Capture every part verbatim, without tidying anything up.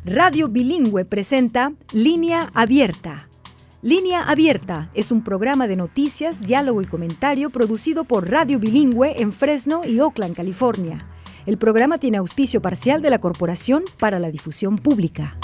Radio Bilingüe presenta Línea Abierta. Línea Abierta es un programa de noticias, diálogo y comentario producido por Radio Bilingüe en Fresno y Oakland, California. El programa tiene auspicio parcial de la Corporación para la Difusión Pública.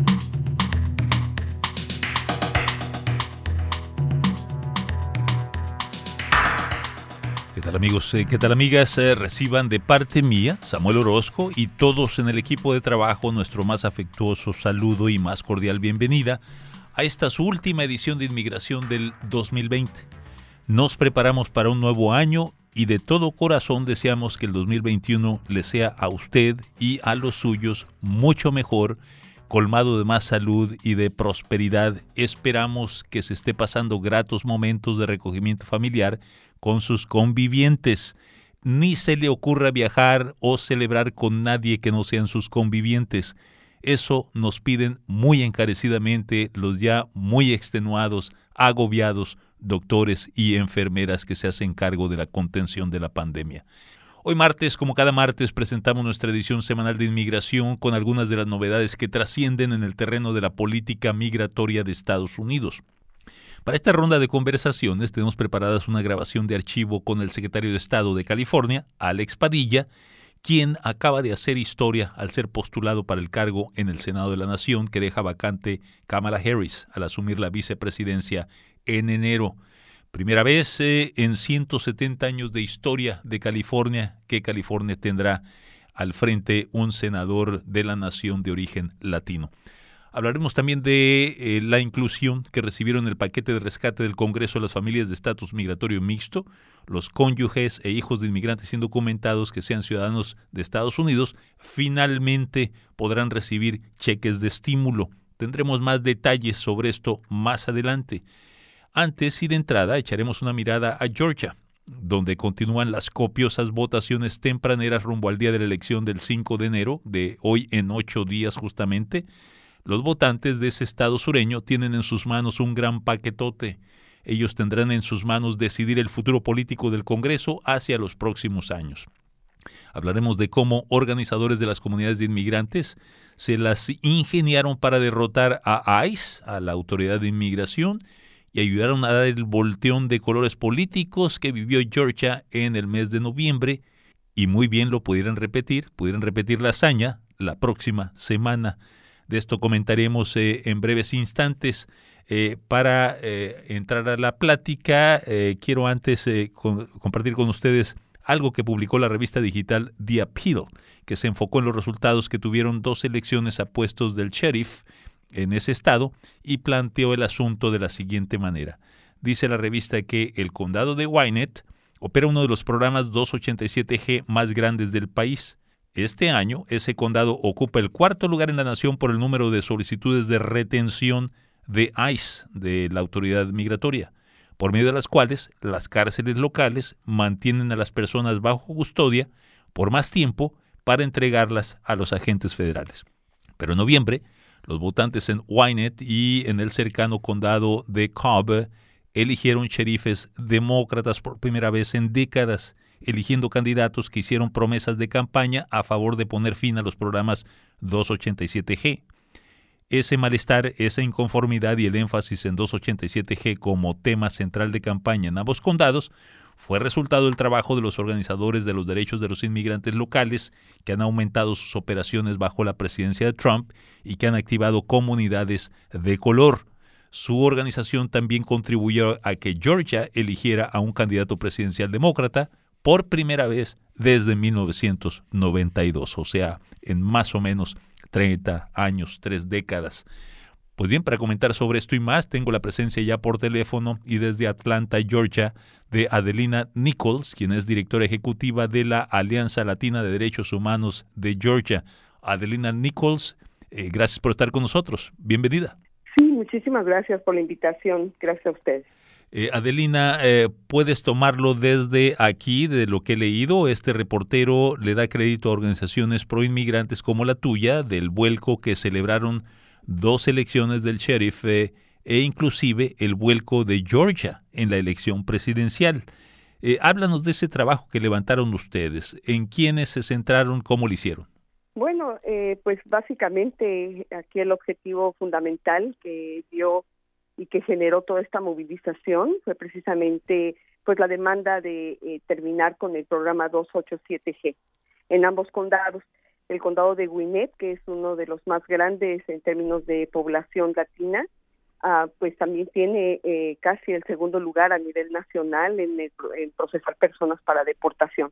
¿Qué tal amigos? ¿Qué tal amigas? Eh, reciban de parte mía, Samuel Orozco, y todos en el equipo de trabajo nuestro más afectuoso saludo y más cordial bienvenida a esta su última edición de Inmigración del dos mil veinte. Nos preparamos para un nuevo año y de todo corazón deseamos que el dos mil veintiuno le sea a usted y a los suyos mucho mejor, colmado de más salud y de prosperidad. Esperamos que se esté pasando gratos momentos de recogimiento familiar con sus convivientes. Ni se le ocurra viajar o celebrar con nadie que no sean sus convivientes. Eso nos piden muy encarecidamente los ya muy extenuados, agobiados doctores y enfermeras que se hacen cargo de la contención de la pandemia. Hoy martes, como cada martes, presentamos nuestra edición semanal de inmigración con algunas de las novedades que trascienden en el terreno de la política migratoria de Estados Unidos. Para esta ronda de conversaciones tenemos preparadas una grabación de archivo con el secretario de Estado de California, Alex Padilla, quien acaba de hacer historia al ser postulado para el cargo en el Senado de la Nación que deja vacante Kamala Harris al asumir la vicepresidencia en enero. Primera vez eh, en ciento setenta años de historia de California que California tendrá al frente un senador de la nación de origen latino. Hablaremos también de eh, la inclusión que recibieron el paquete de rescate del Congreso las familias de estatus migratorio mixto, los cónyuges e hijos de inmigrantes indocumentados que sean ciudadanos de Estados Unidos, finalmente podrán recibir cheques de estímulo. Tendremos más detalles sobre esto más adelante. Antes y de entrada echaremos una mirada a Georgia, donde continúan las copiosas votaciones tempraneras rumbo al día de la elección del cinco de enero, de hoy en ocho días justamente. Los votantes de ese estado sureño tienen en sus manos un gran paquetote. Ellos tendrán en sus manos decidir el futuro político del Congreso hacia los próximos años. Hablaremos de cómo organizadores de las comunidades de inmigrantes se las ingeniaron para derrotar a ICE, a la Autoridad de Inmigración, y ayudaron a dar el volteón de colores políticos que vivió Georgia en el mes de noviembre, y muy bien lo pudieran repetir, pudieran repetir la hazaña la próxima semana. De esto comentaremos eh, en breves instantes. Eh, para eh, entrar a la plática, eh, quiero antes eh, con, compartir con ustedes algo que publicó la revista digital The Appeal, que se enfocó en los resultados que tuvieron dos elecciones a puestos del sheriff en ese estado y planteó el asunto de la siguiente manera. Dice la revista que el condado de Gwinnett opera uno de los programas doscientos ochenta y siete G más grandes del país. Este año, ese condado ocupa el cuarto lugar en la nación por el número de solicitudes de retención de ICE, de la autoridad migratoria, por medio de las cuales las cárceles locales mantienen a las personas bajo custodia por más tiempo para entregarlas a los agentes federales. Pero en noviembre, los votantes en Gwinnett y en el cercano condado de Cobb eligieron sheriffes demócratas por primera vez en décadas, eligiendo candidatos que hicieron promesas de campaña a favor de poner fin a los programas doscientos ochenta y siete G. Ese malestar, esa inconformidad y el énfasis en doscientos ochenta y siete G como tema central de campaña en ambos condados fue resultado del trabajo de los organizadores de los derechos de los inmigrantes locales que han aumentado sus operaciones bajo la presidencia de Trump y que han activado comunidades de color. Su organización también contribuyó a que Georgia eligiera a un candidato presidencial demócrata por primera vez desde mil novecientos noventa y dos, o sea, en más o menos treinta años, tres décadas. Pues bien, para comentar sobre esto y más, tengo la presencia ya por teléfono y desde Atlanta, Georgia, de Adelina Nichols, quien es directora ejecutiva de la Alianza Latina de Derechos Humanos de Georgia. Adelina Nichols, eh, gracias por estar con nosotros. Bienvenida. Sí, muchísimas gracias por la invitación. Gracias a ustedes. Eh, Adelina, eh, puedes tomarlo desde aquí, de lo que he leído. Este reportero le da crédito a organizaciones proinmigrantes como la tuya, del vuelco que celebraron dos elecciones del sheriff eh, e inclusive el vuelco de Georgia en la elección presidencial. Eh, háblanos de ese trabajo que levantaron ustedes. ¿En quiénes se centraron? ¿Cómo lo hicieron? Bueno, eh, pues básicamente aquí el objetivo fundamental que dio y que generó toda esta movilización fue precisamente pues la demanda de eh, terminar con el programa doscientos ochenta y siete G en ambos condados. El condado de Gwinnett, que es uno de los más grandes en términos de población latina, uh, pues también tiene eh, casi el segundo lugar a nivel nacional en, el, en procesar personas para deportación.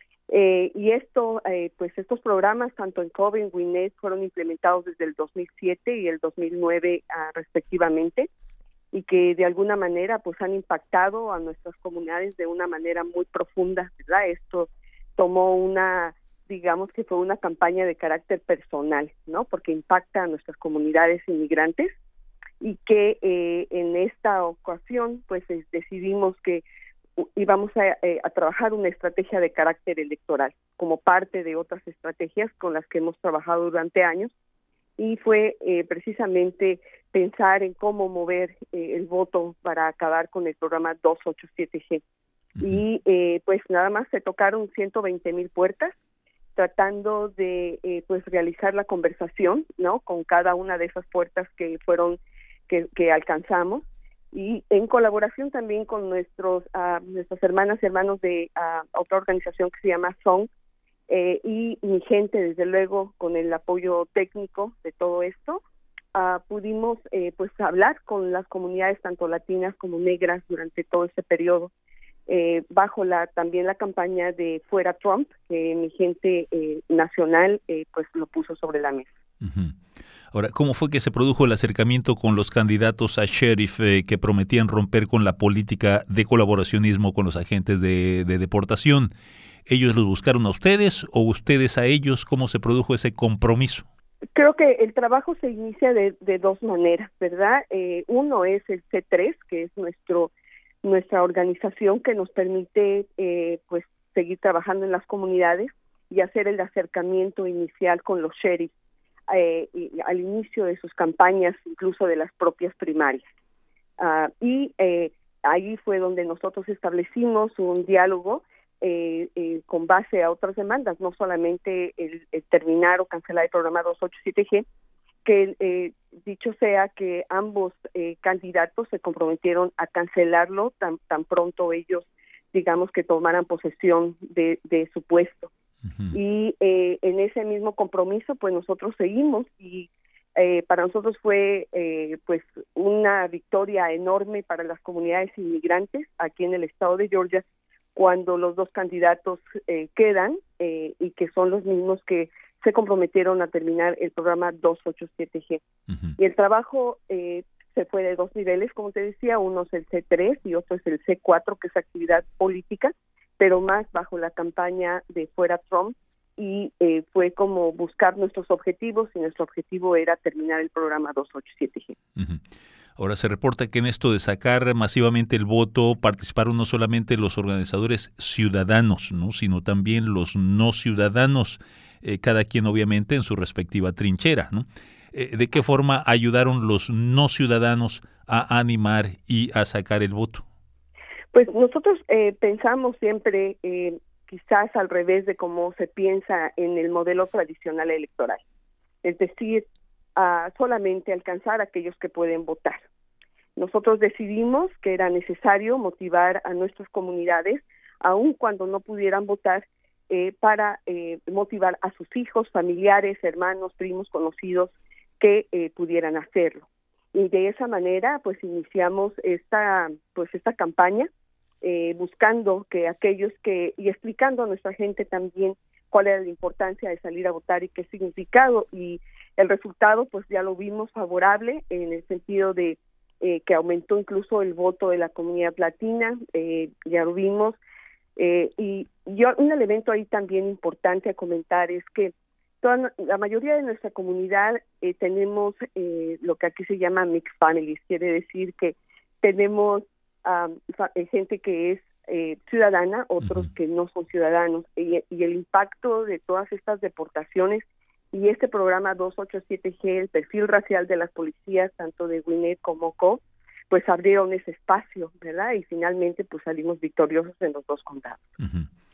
Eh, y esto, eh, pues estos programas, tanto en Cobb y en Gwinnett, fueron implementados desde el dos mil siete y el dos mil nueve uh, respectivamente, y que de alguna manera pues han impactado a nuestras comunidades de una manera muy profunda, ¿verdad? Esto tomó una, digamos que fue una campaña de carácter personal, ¿no? Porque impacta a nuestras comunidades inmigrantes y que eh, en esta ocasión pues eh, decidimos que íbamos a, eh, a trabajar una estrategia de carácter electoral como parte de otras estrategias con las que hemos trabajado durante años, y fue eh, precisamente pensar en cómo mover eh, el voto para acabar con el programa doscientos ochenta y siete G. Uh-huh. Y eh, pues nada más se tocaron ciento veinte mil puertas, tratando de eh, pues realizar la conversación, ¿no? Con cada una de esas puertas que fueron que, que alcanzamos, y en colaboración también con nuestros uh, nuestras hermanas y hermanos de uh, otra organización que se llama S O N, eh, y mi gente, desde luego, con el apoyo técnico de todo esto, uh, pudimos eh, pues hablar con las comunidades tanto latinas como negras durante todo este periodo, eh, bajo la también la campaña de Fuera Trump, que mi gente eh, nacional eh, pues lo puso sobre la mesa. Uh-huh. Ahora, ¿cómo fue que se produjo el acercamiento con los candidatos a sheriff eh, que prometían romper con la política de colaboracionismo con los agentes de, de deportación? ¿Ellos los buscaron a ustedes o ustedes a ellos? ¿Cómo se produjo ese compromiso? Creo que el trabajo se inicia de, de dos maneras, ¿verdad? Eh, uno es el C tres, que es nuestro nuestra organización que nos permite eh, pues seguir trabajando en las comunidades y hacer el acercamiento inicial con los sheriffs. Eh, y al inicio de sus campañas, incluso de las propias primarias. Uh, y eh, ahí fue donde nosotros establecimos un diálogo eh, eh, con base a otras demandas, no solamente el, el terminar o cancelar el programa doscientos ochenta y siete G, que eh, dicho sea que ambos eh, candidatos se comprometieron a cancelarlo tan, tan pronto ellos, digamos, que tomaran posesión de, de su puesto. Uh-huh. Y eh, en ese mismo compromiso pues nosotros seguimos, y eh, para nosotros fue eh, pues una victoria enorme para las comunidades inmigrantes aquí en el estado de Georgia cuando los dos candidatos eh, quedan eh, y que son los mismos que se comprometieron a terminar el programa doscientos ochenta y siete G. Uh-huh. Y el trabajo eh, se fue de dos niveles, como te decía, uno es el C tres y otro es el C cuatro, que es actividad política, pero más bajo la campaña de Fuera Trump, y eh, fue como buscar nuestros objetivos, y nuestro objetivo era terminar el programa doscientos ochenta y siete G. Uh-huh. Ahora se reporta que en esto de sacar masivamente el voto participaron no solamente los organizadores ciudadanos, ¿no?, sino también los no ciudadanos, eh, cada quien obviamente en su respectiva trinchera, ¿no? Eh, ¿De qué forma ayudaron los no ciudadanos a animar y a sacar el voto? Pues nosotros eh, pensamos siempre eh, quizás al revés de cómo se piensa en el modelo tradicional electoral, es decir, uh, solamente alcanzar a aquellos que pueden votar. Nosotros decidimos que era necesario motivar a nuestras comunidades, aun cuando no pudieran votar, eh, para eh, motivar a sus hijos, familiares, hermanos, primos, conocidos que eh, pudieran hacerlo. Y de esa manera pues iniciamos esta pues esta campaña eh, buscando que aquellos que y explicando a nuestra gente también cuál era la importancia de salir a votar y qué significado, y el resultado pues ya lo vimos favorable en el sentido de eh, que aumentó incluso el voto de la comunidad latina, eh, ya lo vimos, eh, y yo un elemento ahí también importante a comentar es que toda, la mayoría de nuestra comunidad eh, tenemos eh, lo que aquí se llama mixed families, quiere decir que tenemos um, fa- gente que es eh, ciudadana, otros uh-huh. que no son ciudadanos, y, y el impacto de todas estas deportaciones y este programa doscientos ochenta y siete G, el perfil racial de las policías, tanto de Gwinnett como Cobb, pues abrieron ese espacio, ¿verdad? Y finalmente pues salimos victoriosos en los dos condados. Uh-huh.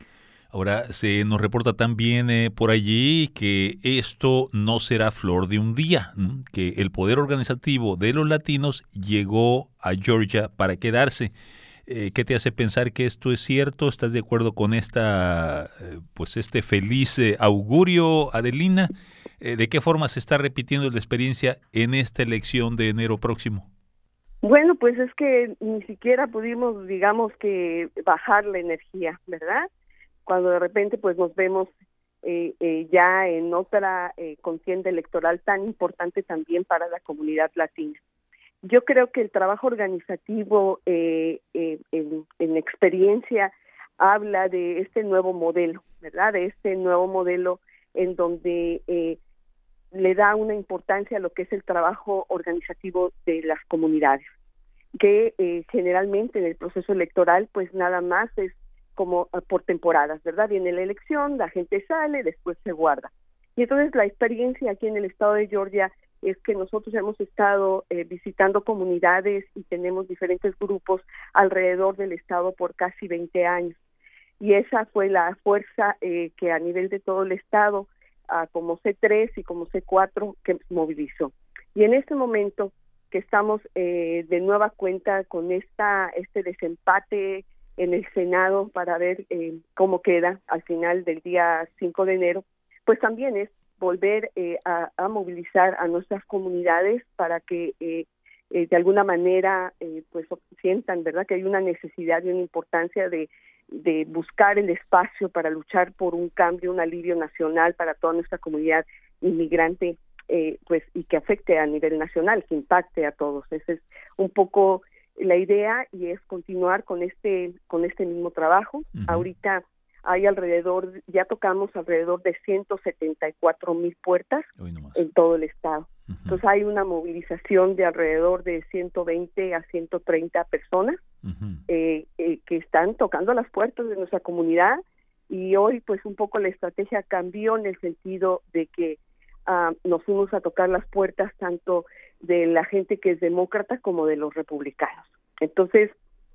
Ahora, se nos reporta también eh, por allí que esto no será flor de un día, ¿no? Que el poder organizativo de los latinos llegó a Georgia para quedarse. Eh, ¿Qué te hace pensar que esto es cierto? ¿Estás de acuerdo con esta, eh, pues este feliz eh, augurio, Adelina? Eh, ¿De qué forma se está repitiendo la experiencia en esta elección de enero próximo? Bueno, pues es que ni siquiera pudimos, digamos, que bajar la energía, ¿verdad? Cuando de repente pues nos vemos eh, eh, ya en otra eh, contienda electoral tan importante también para la comunidad latina. Yo creo que el trabajo organizativo eh, eh, en, en experiencia habla de este nuevo modelo, ¿verdad? De este nuevo modelo en donde eh, le da una importancia a lo que es el trabajo organizativo de las comunidades, que eh, generalmente en el proceso electoral pues nada más es como por temporadas, ¿verdad? Viene la elección, la gente sale, después se guarda. Y entonces la experiencia aquí en el estado de Georgia es que nosotros hemos estado eh, visitando comunidades y tenemos diferentes grupos alrededor del estado por casi veinte años. Y esa fue la fuerza eh, que a nivel de todo el estado, uh, como C tres y como C cuatro, que movilizó. Y en este momento que estamos eh, de nueva cuenta con esta este desempate en el Senado para ver eh, cómo queda al final del día cinco de enero, pues también es volver eh, a, a movilizar a nuestras comunidades para que eh, eh, de alguna manera eh, pues sientan, ¿verdad?, que hay una necesidad y una importancia de, de buscar el espacio para luchar por un cambio, un alivio nacional para toda nuestra comunidad inmigrante, eh, pues y que afecte a nivel nacional, que impacte a todos. Esa es un poco la idea y es continuar con este con este mismo trabajo. Uh-huh. Ahorita hay alrededor, ya tocamos alrededor de ciento setenta y cuatro mil puertas en todo el estado. Uh-huh. Entonces hay una movilización de alrededor de ciento veinte a ciento treinta personas uh-huh. eh, eh, que están tocando las puertas de nuestra comunidad, y hoy pues un poco la estrategia cambió en el sentido de que uh, nos fuimos a tocar las puertas tanto de la gente que es demócrata como de los republicanos. Entonces,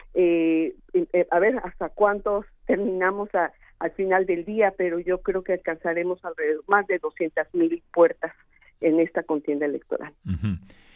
eh, eh, a ver hasta cuántos terminamos a, al final del día, pero yo creo que alcanzaremos alrededor más de doscientas mil puertas en esta contienda electoral. Uh-huh.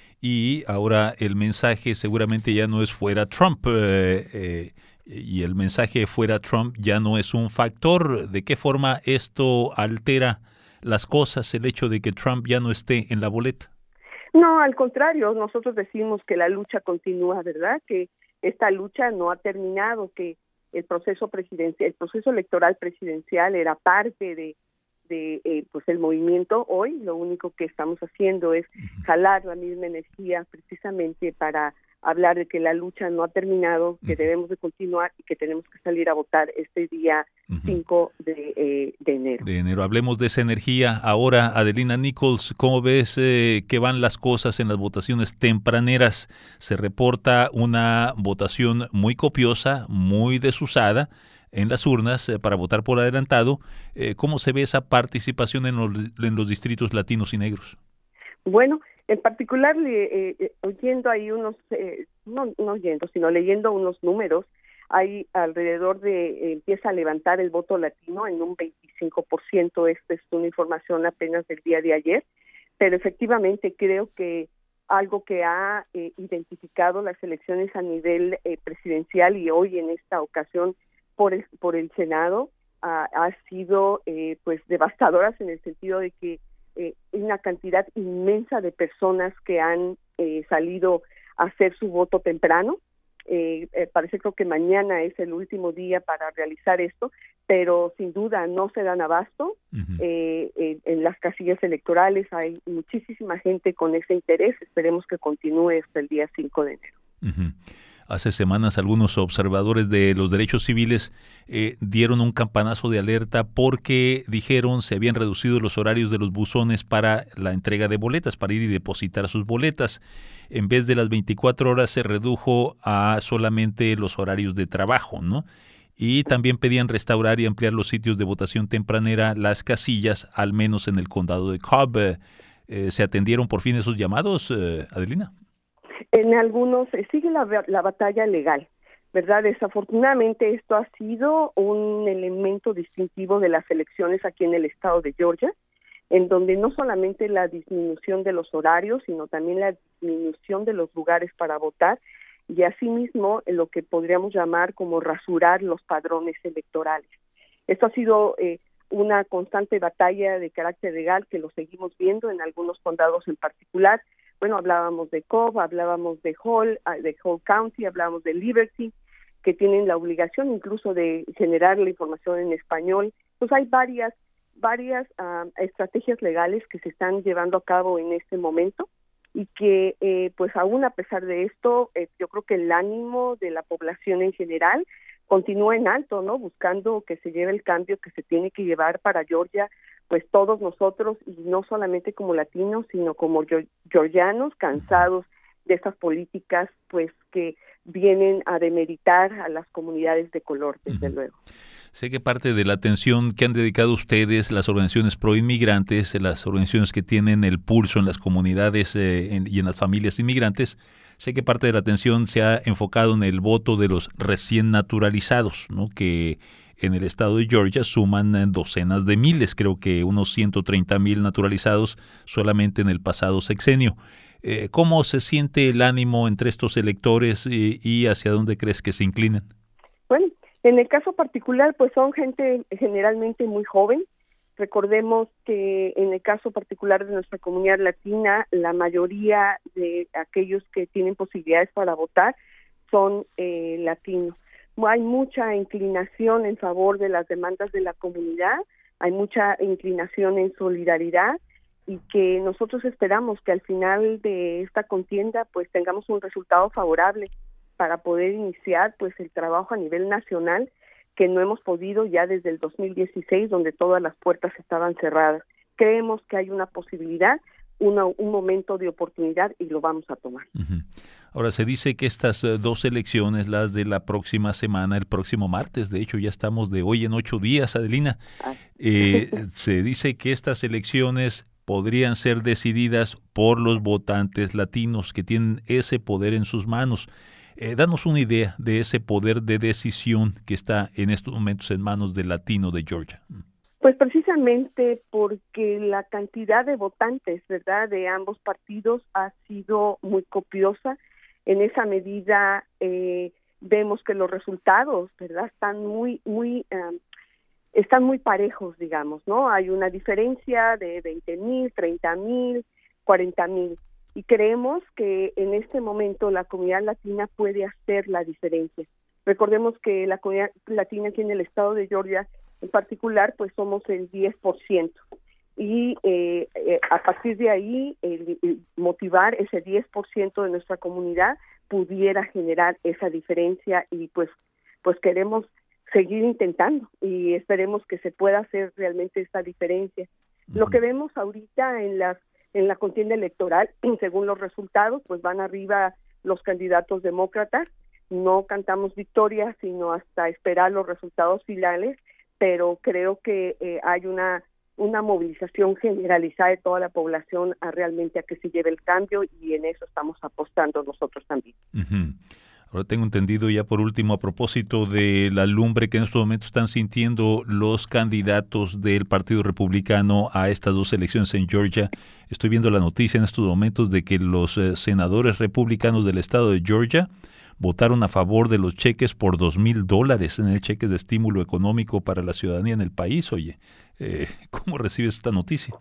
Y ahora el mensaje seguramente ya no es fuera Trump, eh, eh, y el mensaje fuera Trump ya no es un factor. ¿De qué forma esto altera las cosas, el hecho de que Trump ya no esté en la boleta? No, al contrario, nosotros decimos que la lucha continúa, ¿verdad? Que esta lucha no ha terminado, que el proceso presidencial, el proceso electoral presidencial era parte de, de eh, pues el movimiento. Hoy lo único que estamos haciendo es jalar la misma energía precisamente para hablar de que la lucha no ha terminado, que uh-huh. debemos de continuar y que tenemos que salir a votar este día uh-huh. cinco de, eh, de enero. De enero. Hablemos de esa energía. Ahora, Adelina Nichols, ¿cómo ves eh, que van las cosas en las votaciones tempraneras? Se reporta una votación muy copiosa, muy desusada en las urnas eh, para votar por adelantado. Eh, ¿Cómo se ve esa participación en los, en los distritos latinos y negros? Bueno, en particular, eh, eh, oyendo ahí unos, eh, no, no oyendo, sino leyendo unos números, hay alrededor de, eh, empieza a levantar el voto latino en un veinticinco por ciento. Esta es una información apenas del día de ayer, pero efectivamente creo que algo que ha eh, identificado las elecciones a nivel eh, presidencial y hoy en esta ocasión por el, por el Senado ha, ha sido eh, pues devastadoras en el sentido de que Eh, una cantidad inmensa de personas que han eh, salido a hacer su voto temprano. Eh, eh, parece creo que mañana es el último día para realizar esto, pero sin duda no se dan abasto. Uh-huh. eh, eh, en las casillas electorales hay muchísima gente con ese interés. Esperemos que continúe hasta el día cinco de enero. Uh-huh. Hace semanas algunos observadores de los derechos civiles eh, dieron un campanazo de alerta porque dijeron se habían reducido los horarios de los buzones para la entrega de boletas, para ir y depositar sus boletas. En vez de las veinticuatro horas se redujo a solamente los horarios de trabajo, ¿no? Y también pedían restaurar y ampliar los sitios de votación tempranera, las casillas, al menos en el condado de Cobb. Eh, ¿Se atendieron por fin esos llamados, eh, Adelina? En algunos eh, sigue la, la batalla legal, ¿verdad? Desafortunadamente esto ha sido un elemento distintivo de las elecciones aquí en el estado de Georgia, en donde no solamente la disminución de los horarios, sino también la disminución de los lugares para votar, y asimismo lo que podríamos llamar como rasurar los padrones electorales. Esto ha sido eh, una constante batalla de carácter legal que lo seguimos viendo en algunos condados en particular. Bueno, hablábamos de Cobb, hablábamos de Hall, de Hall County, hablábamos de Liberty, que tienen la obligación incluso de generar la información en español. Pues hay varias, varias uh, estrategias legales que se están llevando a cabo en este momento y que, eh, pues aún a pesar de esto, eh, yo creo que el ánimo de la población en general continúa en alto, ¿no? Buscando que se lleve el cambio que se tiene que llevar para Georgia, pues todos nosotros, y no solamente como latinos, sino como georgianos, cansados de estas políticas, pues que vienen a demeritar a las comunidades de color, desde uh-huh. luego. Sé que parte de la atención que han dedicado ustedes, las organizaciones pro-inmigrantes, las organizaciones que tienen el pulso en las comunidades eh, en, y en las familias inmigrantes, sé que parte de la atención se ha enfocado en el voto de los recién naturalizados, ¿no? Que en el estado de Georgia suman docenas de miles, creo que unos ciento treinta mil naturalizados solamente en el pasado sexenio. Eh, ¿Cómo se siente el ánimo entre estos electores y, y hacia dónde crees que se inclinan? Bueno, en el caso particular, pues son gente generalmente muy joven. Recordemos que en el caso particular de nuestra comunidad latina, la mayoría de aquellos que tienen posibilidades para votar son eh, latinos. Hay mucha inclinación en favor de las demandas de la comunidad, hay mucha inclinación en solidaridad, y que nosotros esperamos que al final de esta contienda pues tengamos un resultado favorable para poder iniciar pues el trabajo a nivel nacional que no hemos podido ya desde el dos mil dieciséis, donde todas las puertas estaban cerradas. Creemos que hay una posibilidad, una, un momento de oportunidad, y lo vamos a tomar. Uh-huh. Ahora, se dice que estas uh, dos elecciones, las de la próxima semana, el próximo martes, de hecho ya estamos de hoy en ocho días, Adelina, ah. eh, se dice que estas elecciones podrían ser decididas por los votantes latinos que tienen ese poder en sus manos. Eh, danos una idea de ese poder de decisión que está en estos momentos en manos del latino de Georgia. Pues precisamente porque la cantidad de votantes, ¿verdad?, de ambos partidos ha sido muy copiosa. En esa medida eh, vemos que los resultados, ¿verdad?, están muy, muy, um, están muy parejos, digamos, ¿no? Hay una diferencia de veinte mil, treinta mil, cuarenta mil. Y creemos que en este momento la comunidad latina puede hacer la diferencia. Recordemos que la comunidad latina aquí en el estado de Georgia, en particular, pues somos el diez por ciento. Y eh, eh, a partir de ahí, el, el motivar ese diez por ciento de nuestra comunidad pudiera generar esa diferencia, y pues, pues queremos seguir intentando y esperemos que se pueda hacer realmente esta diferencia. Uh-huh. Lo que vemos ahorita en las en la contienda electoral, según los resultados, pues van arriba los candidatos demócratas. No cantamos victoria, sino hasta esperar los resultados finales, pero creo que eh, hay una una movilización generalizada de toda la población a realmente a que se lleve el cambio, y en eso estamos apostando nosotros también. Uh-huh. Ahora tengo entendido, ya por último, a propósito de la lumbre que en estos momentos están sintiendo los candidatos del Partido Republicano a estas dos elecciones en Georgia. Estoy viendo la noticia en estos momentos de que los eh, senadores republicanos del estado de Georgia votaron a favor de los cheques por dos mil dólares en el cheque de estímulo económico para la ciudadanía en el país. Oye, eh, ¿cómo recibes esta noticia?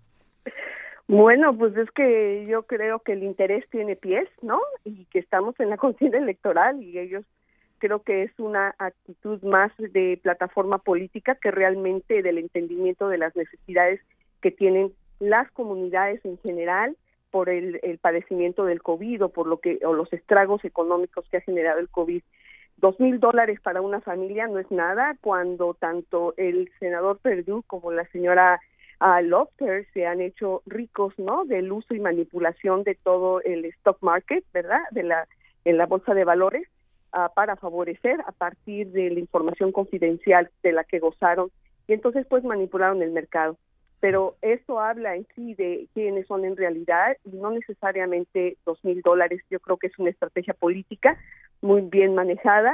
Bueno, pues es que yo creo que el interés tiene pies, ¿no? Y que estamos en la contienda electoral, y ellos creo que es una actitud más de plataforma política que realmente del entendimiento de las necesidades que tienen las comunidades en general por el, el padecimiento del COVID o por lo que o los estragos económicos que ha generado el COVID. Dos mil dólares para una familia no es nada, cuando tanto el senador Perdue como la señora a Lofter se han hecho ricos, ¿no?, del uso y manipulación de todo el stock market, ¿verdad?, de la en la bolsa de valores, uh, para favorecer a partir de la información confidencial de la que gozaron, y entonces pues manipularon el mercado. Pero eso habla en sí de quiénes son en realidad, y no necesariamente dos mil dólares. Yo creo que es una estrategia política muy bien manejada, y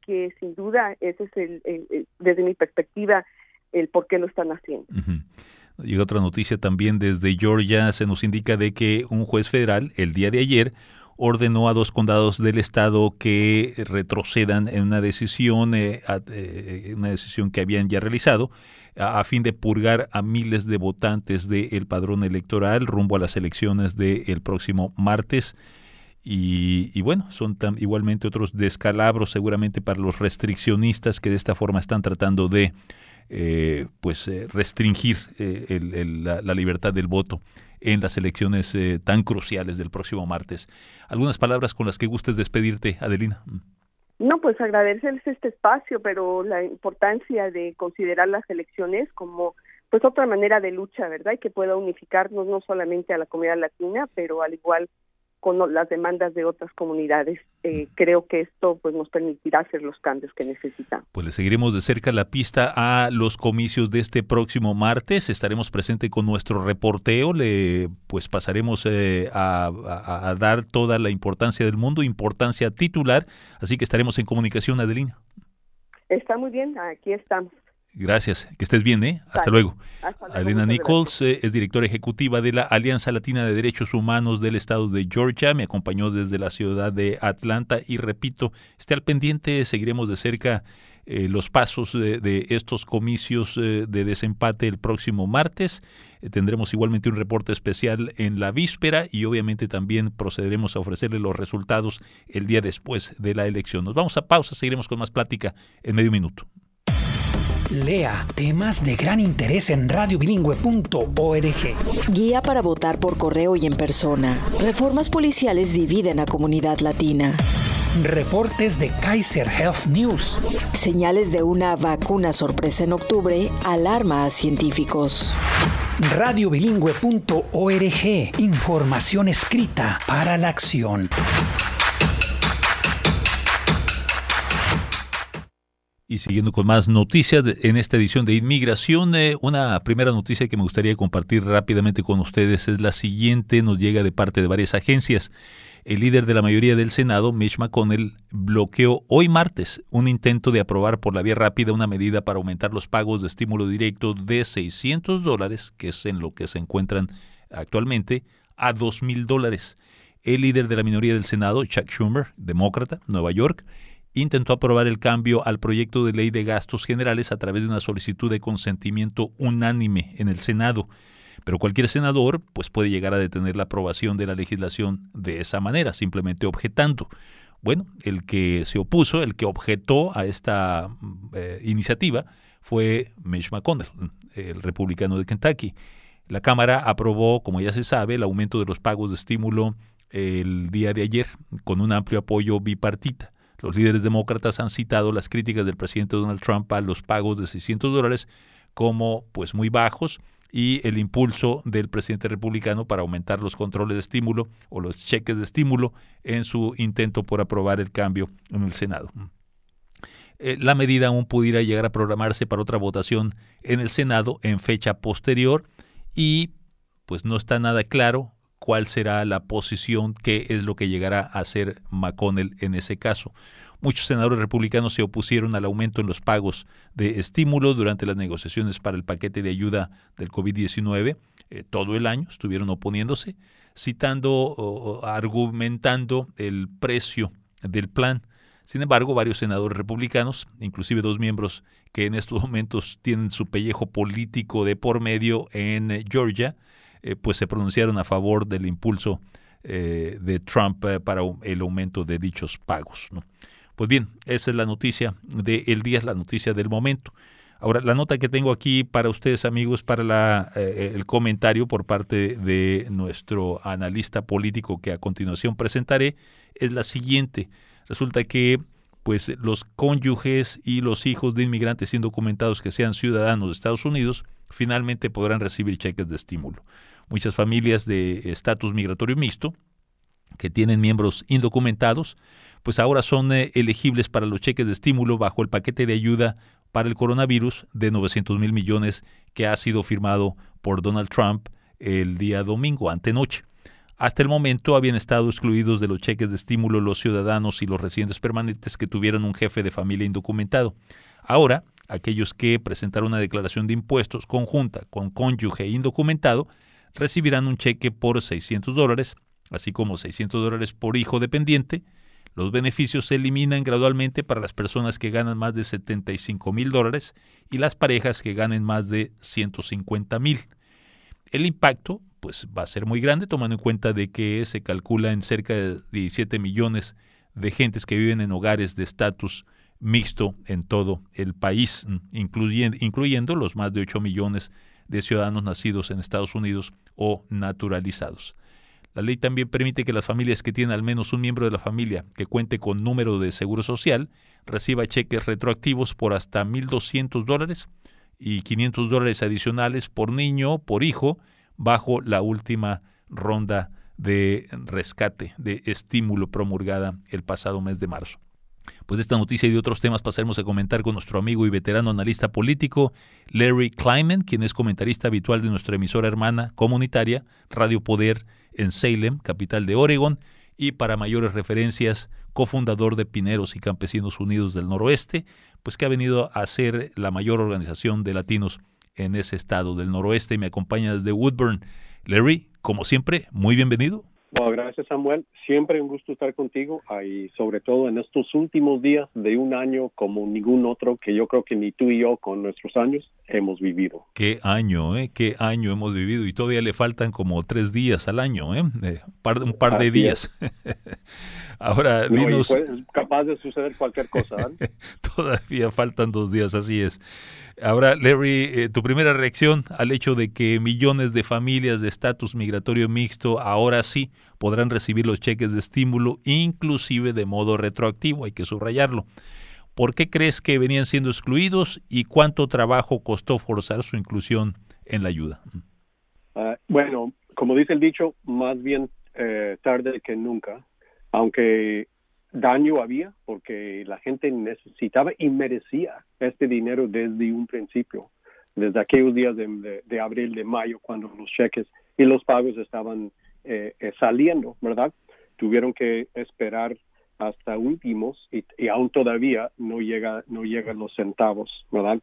que sin duda ese es el, el, el desde mi perspectiva el por qué lo están haciendo. Uh-huh. Llega otra noticia también desde Georgia, se nos indica de que un juez federal el día de ayer ordenó a dos condados del estado que retrocedan en una decisión, eh, a, eh, una decisión que habían ya realizado, a, a fin de purgar a miles de votantes del padrón electoral rumbo a las elecciones del próximo martes. Y, y bueno, son tan, igualmente otros descalabros seguramente para los restriccionistas que de esta forma están tratando de eh, pues eh, restringir eh, el, el, la, la libertad del voto en las elecciones eh, tan cruciales del próximo martes. ¿Algunas palabras con las que gustes despedirte, Adelina? No, pues agradecerles este espacio, pero la importancia de considerar las elecciones como pues otra manera de lucha, ¿verdad? Y que pueda unificarnos no solamente a la comunidad latina, pero al igual con las demandas de otras comunidades. Eh, creo que esto pues nos permitirá hacer los cambios que necesitamos. Pues le seguiremos de cerca la pista a los comicios de este próximo martes. Estaremos presentes con nuestro reporteo. Le pues pasaremos eh, a, a, a dar toda la importancia del mundo, importancia titular. Así que estaremos en comunicación, Adelina. Está muy bien, aquí estamos. Gracias, que estés bien, ¿eh? Hasta vale. luego. Hasta luego. Adelina Nichols eh, es directora ejecutiva de la Alianza Latina de Derechos Humanos del estado de Georgia. Me acompañó desde la ciudad de Atlanta y repito, esté al pendiente, seguiremos de cerca eh, los pasos de, de estos comicios eh, de desempate el próximo martes. Eh, tendremos igualmente un reporte especial en la víspera y obviamente también procederemos a ofrecerle los resultados el día después de la elección. Nos vamos a pausa, seguiremos con más plática en medio minuto. Lea temas de gran interés en radio bilingüe punto org. Guía para votar por correo y en persona. Reformas policiales dividen a comunidad latina. Reportes de Kaiser Health News. Señales de una vacuna sorpresa en octubre alarma a científicos. radio bilingüe punto org. Información escrita para la acción. Y siguiendo con más noticias en esta edición de Inmigración, eh, una primera noticia que me gustaría compartir rápidamente con ustedes es la siguiente, nos llega de parte de varias agencias. El líder de la mayoría del Senado, Mitch McConnell, bloqueó hoy martes un intento de aprobar por la vía rápida una medida para aumentar los pagos de estímulo directo de seiscientos dólares, que es en lo que se encuentran actualmente, a dos mil dólares. El líder de la minoría del Senado, Chuck Schumer, demócrata, Nueva York, intentó aprobar el cambio al proyecto de ley de gastos generales a través de una solicitud de consentimiento unánime en el Senado. Pero cualquier senador pues, puede llegar a detener la aprobación de la legislación de esa manera, simplemente objetando. Bueno, el que se opuso, el que objetó a esta eh, iniciativa fue Mitch McConnell, el republicano de Kentucky. La Cámara aprobó, como ya se sabe, el aumento de los pagos de estímulo el día de ayer con un amplio apoyo bipartita. Los líderes demócratas han citado las críticas del presidente Donald Trump a los pagos de seiscientos dólares como pues muy bajos y el impulso del presidente republicano para aumentar los controles de estímulo o los cheques de estímulo en su intento por aprobar el cambio en el Senado. Eh, la medida aún pudiera llegar a programarse para otra votación en el Senado en fecha posterior y pues no está nada claro cuál será la posición, qué es lo que llegará a hacer McConnell en ese caso. Muchos senadores republicanos se opusieron al aumento en los pagos de estímulo durante las negociaciones para el paquete de ayuda del covid diecinueve. Eh, todo el año estuvieron oponiéndose, citando o argumentando el precio del plan. Sin embargo, varios senadores republicanos, inclusive dos miembros que en estos momentos tienen su pellejo político de por medio en eh, Georgia, Eh, pues se pronunciaron a favor del impulso eh, de Trump eh, para el aumento de dichos pagos, ¿no? Pues bien, esa es la noticia del día, es la noticia del momento. Ahora, la nota que tengo aquí para ustedes, amigos, para la, eh, el comentario por parte de nuestro analista político que a continuación presentaré, es la siguiente. Resulta que pues los cónyuges y los hijos de inmigrantes indocumentados que sean ciudadanos de Estados Unidos finalmente podrán recibir cheques de estímulo. Muchas familias de estatus migratorio mixto que tienen miembros indocumentados, pues ahora son eh, elegibles para los cheques de estímulo bajo el paquete de ayuda para el coronavirus de novecientos mil millones que ha sido firmado por Donald Trump el día domingo, antenoche. Hasta el momento habían estado excluidos de los cheques de estímulo los ciudadanos y los residentes permanentes que tuvieran un jefe de familia indocumentado. Ahora, aquellos que presentaron una declaración de impuestos conjunta con cónyuge indocumentado recibirán un cheque por seiscientos dólares, así como seiscientos dólares por hijo dependiente. Los beneficios se eliminan gradualmente para las personas que ganan más de setenta y cinco mil dólares y las parejas que ganen más de ciento cincuenta mil. El impacto pues, va a ser muy grande, tomando en cuenta de que se calcula en cerca de diecisiete millones de gentes que viven en hogares de estatus mixto en todo el país, incluyendo, incluyendo los más de ocho millones de ciudadanos nacidos en Estados Unidos o naturalizados. La ley también permite que las familias que tienen al menos un miembro de la familia que cuente con número de seguro social reciba cheques retroactivos por hasta mil doscientos dólares y quinientos dólares adicionales por niño o por hijo bajo la última ronda de rescate, de estímulo promulgada el pasado mes de marzo. Pues de esta noticia y de otros temas pasaremos a comentar con nuestro amigo y veterano analista político Larry Kleiman, quien es comentarista habitual de nuestra emisora hermana comunitaria Radio Poder en Salem, capital de Oregon, y para mayores referencias, cofundador de Pineros y Campesinos Unidos del Noroeste, pues que ha venido a ser la mayor organización de latinos en ese estado del noroeste y me acompaña desde Woodburn. Larry, como siempre, muy bienvenido. Bueno, gracias, Samuel. Siempre un gusto estar contigo y sobre todo en estos últimos días de un año como ningún otro que yo creo que ni tú y yo con nuestros años hemos vivido. Qué año, ¿eh? Qué año hemos vivido y todavía le faltan como tres días al año, ¿eh? eh par, un par de Así días. Ahora, no, dinos... Y pues, capaz de suceder cualquier cosa, ¿eh? Todavía faltan dos días, así es. Ahora, Larry, eh, tu primera reacción al hecho de que millones de familias de estatus migratorio mixto ahora sí podrán recibir los cheques de estímulo, inclusive de modo retroactivo, hay que subrayarlo. ¿Por qué crees que venían siendo excluidos y cuánto trabajo costó forzar su inclusión en la ayuda? Uh, bueno, como dice el dicho, más bien eh, tarde que nunca, aunque daño había porque la gente necesitaba y merecía este dinero desde un principio, desde aquellos días de, de, de abril, de mayo, cuando los cheques y los pagos estaban eh, eh, saliendo, ¿verdad? Tuvieron que esperar hasta últimos y, y aún todavía no llega no llegan los centavos, ¿verdad?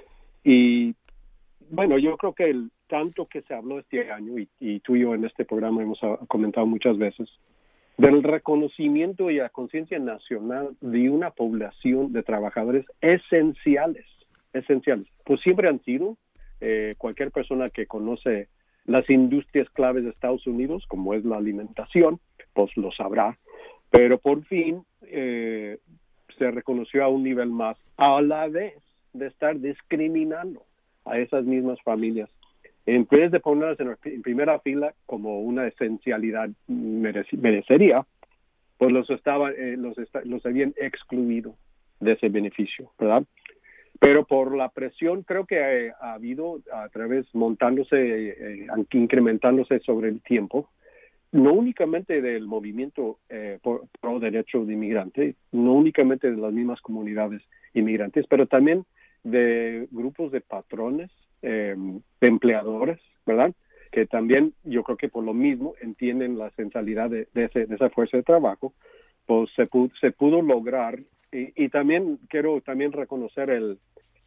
Y bueno, yo creo que el tanto que se habló este año y, y tú y yo en este programa hemos comentado muchas veces del reconocimiento y la conciencia nacional de una población de trabajadores esenciales, esenciales. Pues siempre han sido, eh, cualquier persona que conoce las industrias claves de Estados Unidos, como es la alimentación, pues lo sabrá, pero por fin eh, se reconoció a un nivel más, a la vez de estar discriminando a esas mismas familias. En vez de ponerlas en, en primera fila como una esencialidad merec- merecería, pues los estaban, eh, los, esta- los habían excluido de ese beneficio, ¿verdad? Pero por la presión creo que eh, ha habido a través montándose, eh, incrementándose sobre el tiempo, no únicamente del movimiento eh, por, pro derecho de inmigrante, no únicamente de las mismas comunidades inmigrantes, pero también de grupos de patrones, eh, de empleadores, ¿verdad? Que también yo creo que por lo mismo entienden la esencialidad de, de, ese, de esa fuerza de trabajo, pues se pudo, se pudo lograr y, y también quiero también reconocer el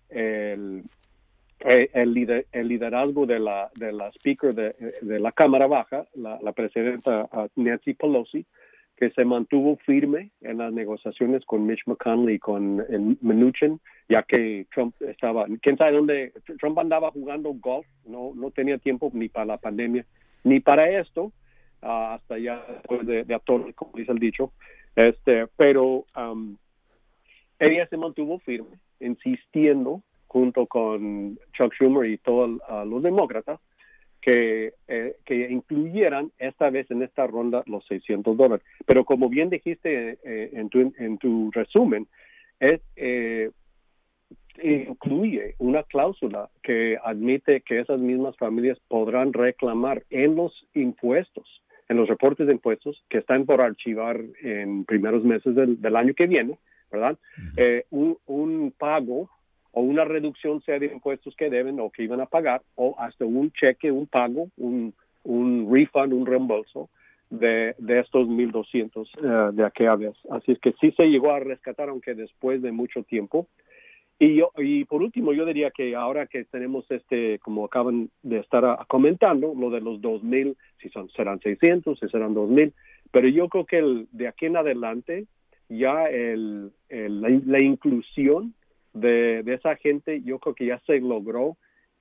el, el, lider, el liderazgo de la de la speaker de, de la Cámara Baja, la, la presidenta Nancy Pelosi, que se mantuvo firme en las negociaciones con Mitch McConnell y con Mnuchin, ya que Trump estaba, quién sabe dónde, Trump andaba jugando golf, no no tenía tiempo ni para la pandemia, ni para esto, uh, hasta ya después de, de actor, como dice el dicho, este, pero um, ella se mantuvo firme, insistiendo junto con Chuck Schumer y todos uh, los demócratas, que, eh, que incluyeran esta vez en esta ronda los seiscientos dólares. Pero como bien dijiste eh, en, tu, en tu resumen, es, eh, incluye una cláusula que admite que esas mismas familias podrán reclamar en los impuestos, en los reportes de impuestos que están por archivar en primeros meses del, del año que viene, ¿verdad? Uh-huh. Eh, un, un pago o una reducción sea de impuestos que deben o que iban a pagar, o hasta un cheque, un pago, un, un refund, un reembolso de, de estos mil doscientos uh, de aquella vez. Así es que sí se llegó a rescatar, aunque después de mucho tiempo. Y yo y por último, yo diría que ahora que tenemos este, como acaban de estar a, a comentando, lo de los dos mil, si son, serán seiscientos, si serán dos mil, pero yo creo que el, de aquí en adelante ya el, el, la, la inclusión de, de esa gente, yo creo que ya se logró,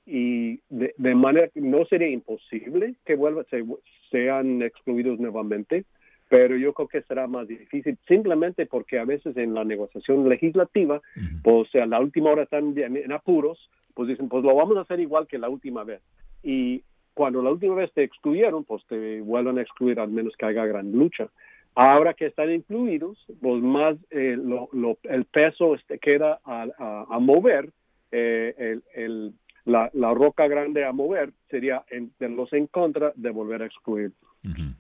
y de, de manera que no sería imposible que vuelvan, se, sean excluidos nuevamente, pero yo creo que será más difícil, simplemente porque a veces en la negociación legislativa, uh-huh. pues a la última hora están en, en apuros, pues dicen, pues lo vamos a hacer igual que la última vez. Y cuando la última vez te excluyeron, pues te vuelvan a excluir, al menos que haya gran lucha. Ahora que están incluidos, pues más eh, lo, lo, el peso este queda a, a, a mover, eh, el, el, la, la roca grande a mover sería en, de los en contra de volver a excluir. Uh-huh.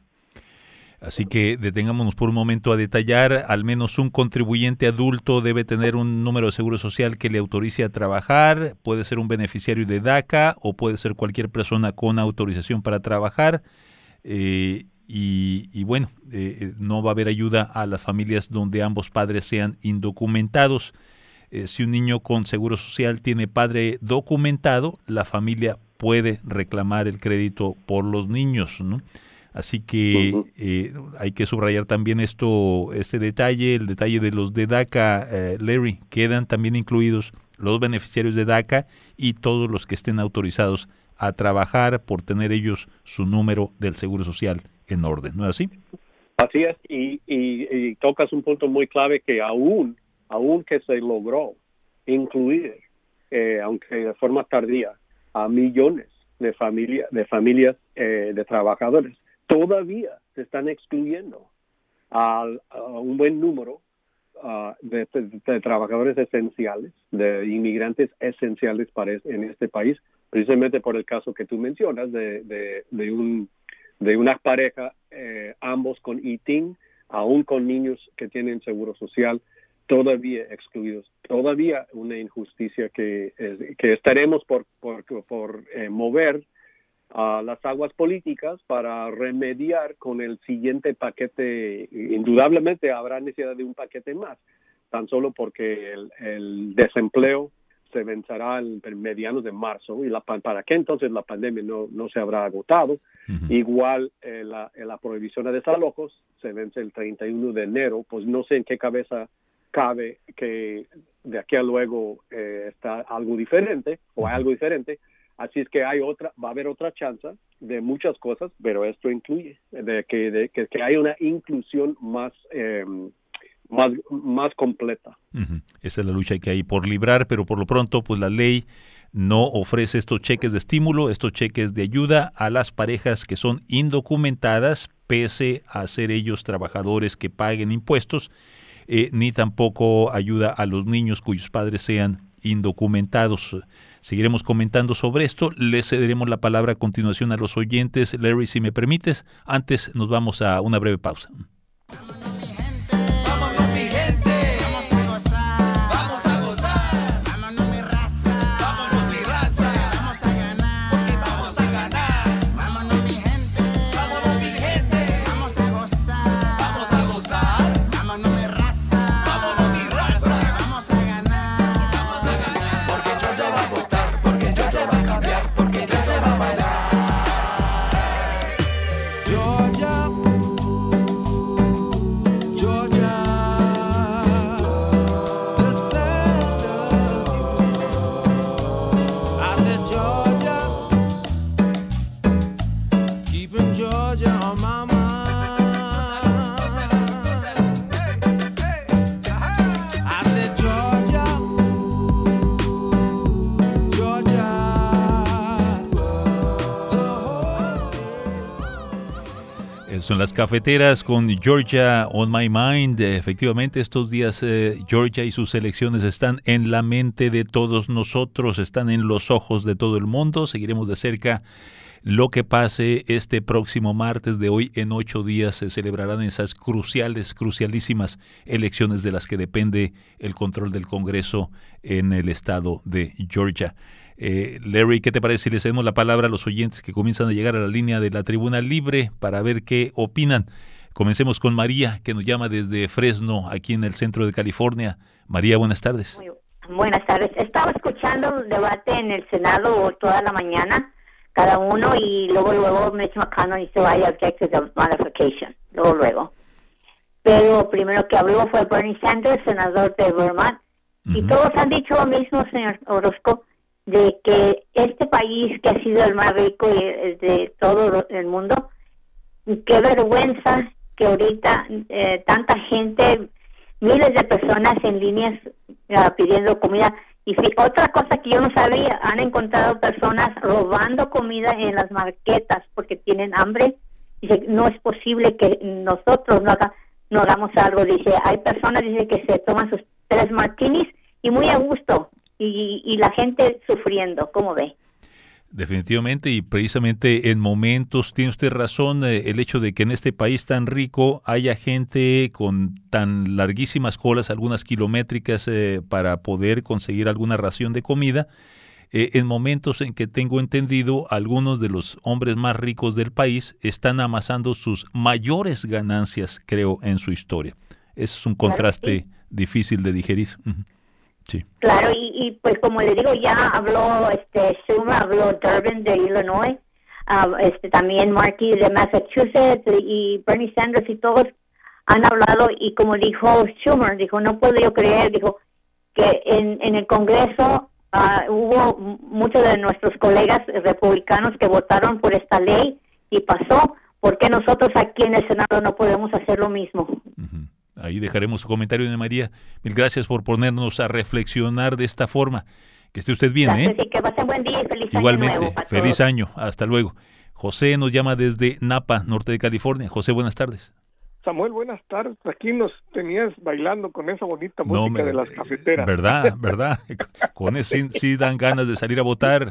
Así que detengámonos por un momento a detallar. Al menos un contribuyente adulto debe tener un número de seguro social que le autorice a trabajar. Puede ser un beneficiario de DACA o puede ser cualquier persona con autorización para trabajar. Eh, y, y bueno, eh, no va a haber ayuda a las familias donde ambos padres sean indocumentados. Eh, si un niño con seguro social tiene padre documentado, la familia puede reclamar el crédito por los niños, ¿no? Así que uh-huh. eh, hay que subrayar también esto, este detalle, el detalle de los de DACA, eh, Larry, quedan también incluidos los beneficiarios de DACA y todos los que estén autorizados a trabajar por tener ellos su número del Seguro Social en orden, ¿no es así? Así es, y, y, y tocas un punto muy clave que aún, aún que se logró incluir, eh, aunque de forma tardía, a millones de, familia, de familias eh, de trabajadores, todavía se están excluyendo a, a un buen número uh, de, de, de trabajadores esenciales, de inmigrantes esenciales para es, en este país, precisamente por el caso que tú mencionas de, de, de, un, de una pareja, eh, ambos con I T I N, aún con niños que tienen seguro social, todavía excluidos. Todavía una injusticia que, eh, que estaremos por, por, por eh, mover a las aguas políticas para remediar con el siguiente paquete. Indudablemente habrá necesidad de un paquete más, tan solo porque el, el desempleo se vencerá en medianos de marzo y la, para que entonces la pandemia no, no se habrá agotado. Uh-huh. Igual eh, la, la prohibición de desalojos se vence el treinta y uno de enero, pues no sé en qué cabeza cabe que de aquí a luego eh, está algo diferente o hay algo diferente. Así es que hay otra, va a haber otra chance de muchas cosas, pero esto incluye de que, de, que, que hay una inclusión más, eh, más, más completa. Uh-huh. Esa es la lucha que hay por librar, pero por lo pronto, pues la ley no ofrece estos cheques de estímulo, estos cheques de ayuda a las parejas que son indocumentadas, pese a ser ellos trabajadores que paguen impuestos, eh, ni tampoco ayuda a los niños cuyos padres sean indocumentados. Seguiremos comentando sobre esto. Le cederemos la palabra a continuación a los oyentes. Larry, si me permites, antes nos vamos a una breve pausa. Son las cafeteras con Georgia on my mind. Efectivamente, estos días eh, Georgia y sus elecciones están en la mente de todos nosotros, están en los ojos de todo el mundo. Seguiremos de cerca lo que pase este próximo martes. De hoy en ocho días se celebrarán esas cruciales, crucialísimas elecciones de las que depende el control del Congreso en el estado de Georgia. Eh, Larry, ¿qué te parece si le cedemos la palabra a los oyentes que comienzan a llegar a la línea de la Tribuna Libre para ver qué opinan? Comencemos con María, que nos llama desde Fresno, aquí en el centro de California. María, buenas tardes. Muy buenas tardes. Estaba escuchando el debate en el Senado toda la mañana, cada uno, y luego, luego Mitch McConnell hizo I object to the modification, luego, luego. Pero primero que habló fue Bernie Sanders, senador de Vermont, uh-huh. y todos han dicho lo mismo, señor Orozco, de que este país que ha sido el más rico de todo el mundo, qué vergüenza que ahorita eh, tanta gente, miles de personas en líneas uh, pidiendo comida. Y si, otra cosa que yo no sabía, han encontrado personas robando comida en las marquetas porque tienen hambre. Dice, no es posible que nosotros no, haga, no hagamos algo. Dice, hay personas dice que se toman sus tres martinis y muy a gusto. Y, y la gente sufriendo, ¿cómo ve? Definitivamente, y precisamente en momentos, tiene usted razón, eh, el hecho de que en este país tan rico haya gente con tan larguísimas colas, algunas kilométricas, eh, para poder conseguir alguna ración de comida, eh, en momentos en que tengo entendido, algunos de los hombres más ricos del país están amasando sus mayores ganancias, creo, en su historia. Ese es un contraste claro, sí. difícil de digerir. Uh-huh. Sí. Claro, y, y pues como le digo, ya habló este Schumer, habló Durbin de Illinois, uh, este también Markey de Massachusetts y, y Bernie Sanders y todos han hablado, y como dijo Schumer, dijo, no puedo yo creer, dijo que en, en el Congreso uh, hubo muchos de nuestros colegas republicanos que votaron por esta ley y pasó, ¿por qué nosotros aquí en el Senado no podemos hacer lo mismo? Uh-huh. Ahí dejaremos su comentario, doña María. Mil gracias por ponernos a reflexionar de esta forma. Que esté usted bien, gracias, ¿eh? y que pasen buen día y feliz Igualmente, año nuevo. feliz todos. año. Hasta luego. José nos llama desde Napa, norte de California. José, buenas tardes. Samuel, buenas tardes. Aquí nos tenías bailando con esa bonita música no me, de las cafeteras. ¿Verdad? ¿Verdad? Con eso sí, sí dan ganas de salir a votar.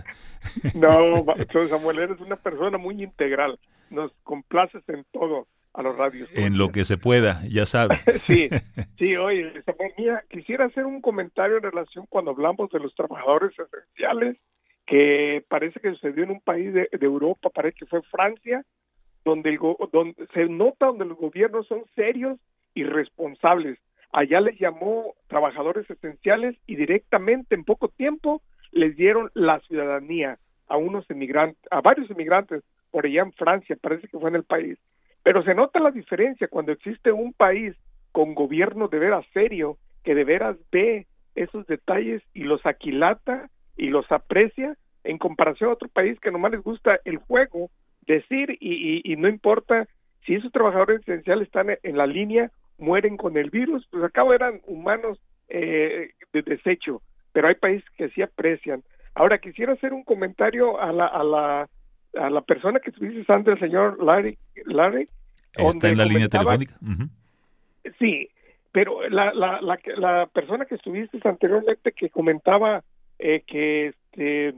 No, Samuel, eres una persona muy integral. Nos complaces en todo a los radios. En lo que se pueda, ya sabe. Sí, sí, oye, Samuel, mira, quisiera hacer un comentario en relación cuando hablamos de los trabajadores esenciales, que parece que sucedió en un país de, de Europa, parece que fue Francia, donde, el go, donde se nota donde los gobiernos son serios y responsables. Allá les llamó trabajadores esenciales y directamente en poco tiempo les dieron la ciudadanía a unos emigrantes, a varios emigrantes por allá en Francia, parece que fue en el país. Pero se nota la diferencia cuando existe un país con gobierno de veras serio, que de veras ve esos detalles y los aquilata y los aprecia, en comparación a otro país que nomás les gusta el juego, decir y, y, y no importa si esos trabajadores esenciales están en la línea, mueren con el virus, pues acá eran humanos eh, de desecho, pero hay países que sí aprecian. Ahora quisiera hacer un comentario a la a la a la persona que estuviste antes, el señor Larry, Larry está en la línea telefónica. Uh-huh. Sí, pero la, la la la persona que estuviste anteriormente que comentaba eh, que este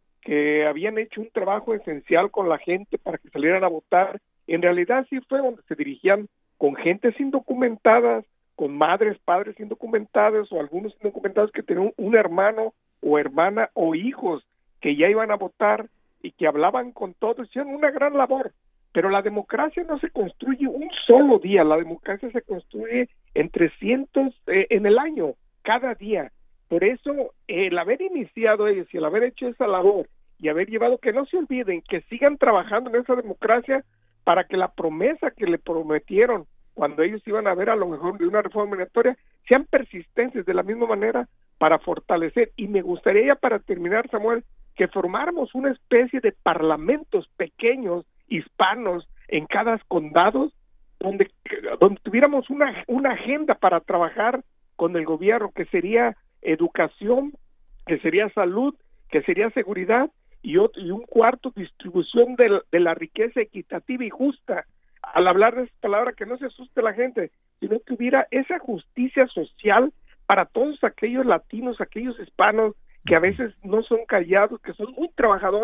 que habían hecho un trabajo esencial con la gente para que salieran a votar, en realidad sí fue donde se dirigían con gentes indocumentadas, con madres, padres indocumentados o algunos indocumentados que tenían un hermano o hermana o hijos que ya iban a votar y que hablaban con todos, hicieron una gran labor. Pero la democracia no se construye un solo día, la democracia se construye en trescientos eh, en el año, cada día. Por eso, eh, el haber iniciado ellos y el haber hecho esa labor y haber llevado, que no se olviden, que sigan trabajando en esa democracia para que la promesa que le prometieron cuando ellos iban a ver a lo mejor de una reforma migratoria sean persistentes de la misma manera para fortalecer. Y me gustaría ya para terminar, Samuel, que formáramos una especie de parlamentos pequeños hispanos en cada condado donde, donde tuviéramos una, una agenda para trabajar con el gobierno, que sería educación, que sería salud, que sería seguridad y, otro, y un cuarto, distribución de, de la riqueza equitativa y justa. Al hablar de esa palabra, que no se asuste la gente, sino que hubiera esa justicia social para todos aquellos latinos, aquellos hispanos que a veces no son callados, que son muy trabajadores,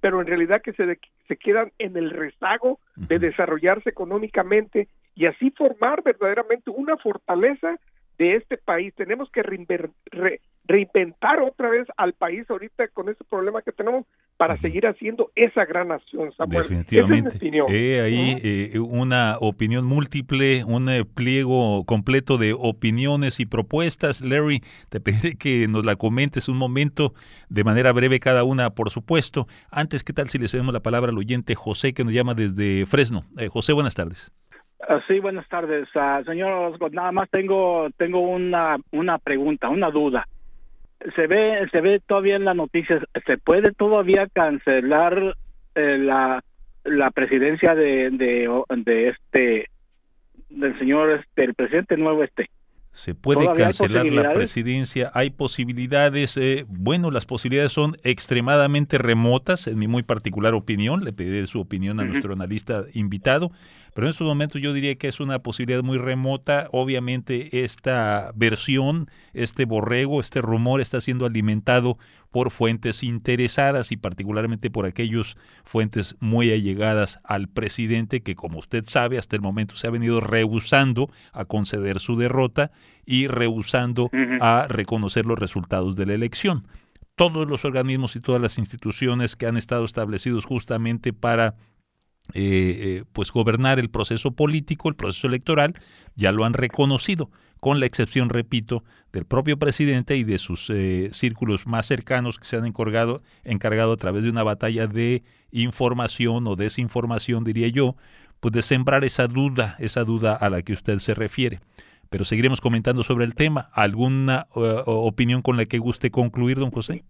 pero en realidad que se, de, se quedan en el rezago de desarrollarse económicamente y así formar verdaderamente una fortaleza de este país. Tenemos que reinver, re, reinventar otra vez al país ahorita con ese problema que tenemos para seguir haciendo esa gran nación, Samuel. Definitivamente. Esa es mi opinión. Eh, ahí eh, una opinión múltiple, un eh, pliego completo de opiniones y propuestas. Larry, te pediré que nos la comentes un momento, de manera breve cada una, por supuesto. Antes, ¿qué tal si le cedemos la palabra al oyente José, que nos llama desde Fresno? Eh, José, buenas tardes. Uh, sí, buenas tardes. Uh, señor Orozco, nada más tengo tengo una una pregunta, una duda. Se ve se ve todavía en las noticias, ¿se puede todavía cancelar eh, la la presidencia de, de de este del señor este el presidente nuevo este? Se puede cancelar la presidencia, hay posibilidades, eh, bueno, las posibilidades son extremadamente remotas, en mi muy particular opinión, le pediré su opinión a uh-huh. nuestro analista invitado, pero en estos momentos yo diría que es una posibilidad muy remota. Obviamente esta versión, este borrego, este rumor está siendo alimentado por fuentes interesadas y particularmente por aquellos fuentes muy allegadas al presidente que, como usted sabe, hasta el momento se ha venido rehusando a conceder su derrota y rehusando uh-huh. a reconocer los resultados de la elección. Todos los organismos y todas las instituciones que han estado establecidos justamente para Eh, eh, pues gobernar el proceso político, el proceso electoral, ya lo han reconocido, con la excepción, repito, del propio presidente y de sus eh, círculos más cercanos que se han encargado, encargado a través de una batalla de información o desinformación, diría yo, pues de sembrar esa duda, esa duda a la que usted se refiere. Pero seguiremos comentando sobre el tema. ¿Alguna uh, opinión con la que guste concluir, don José?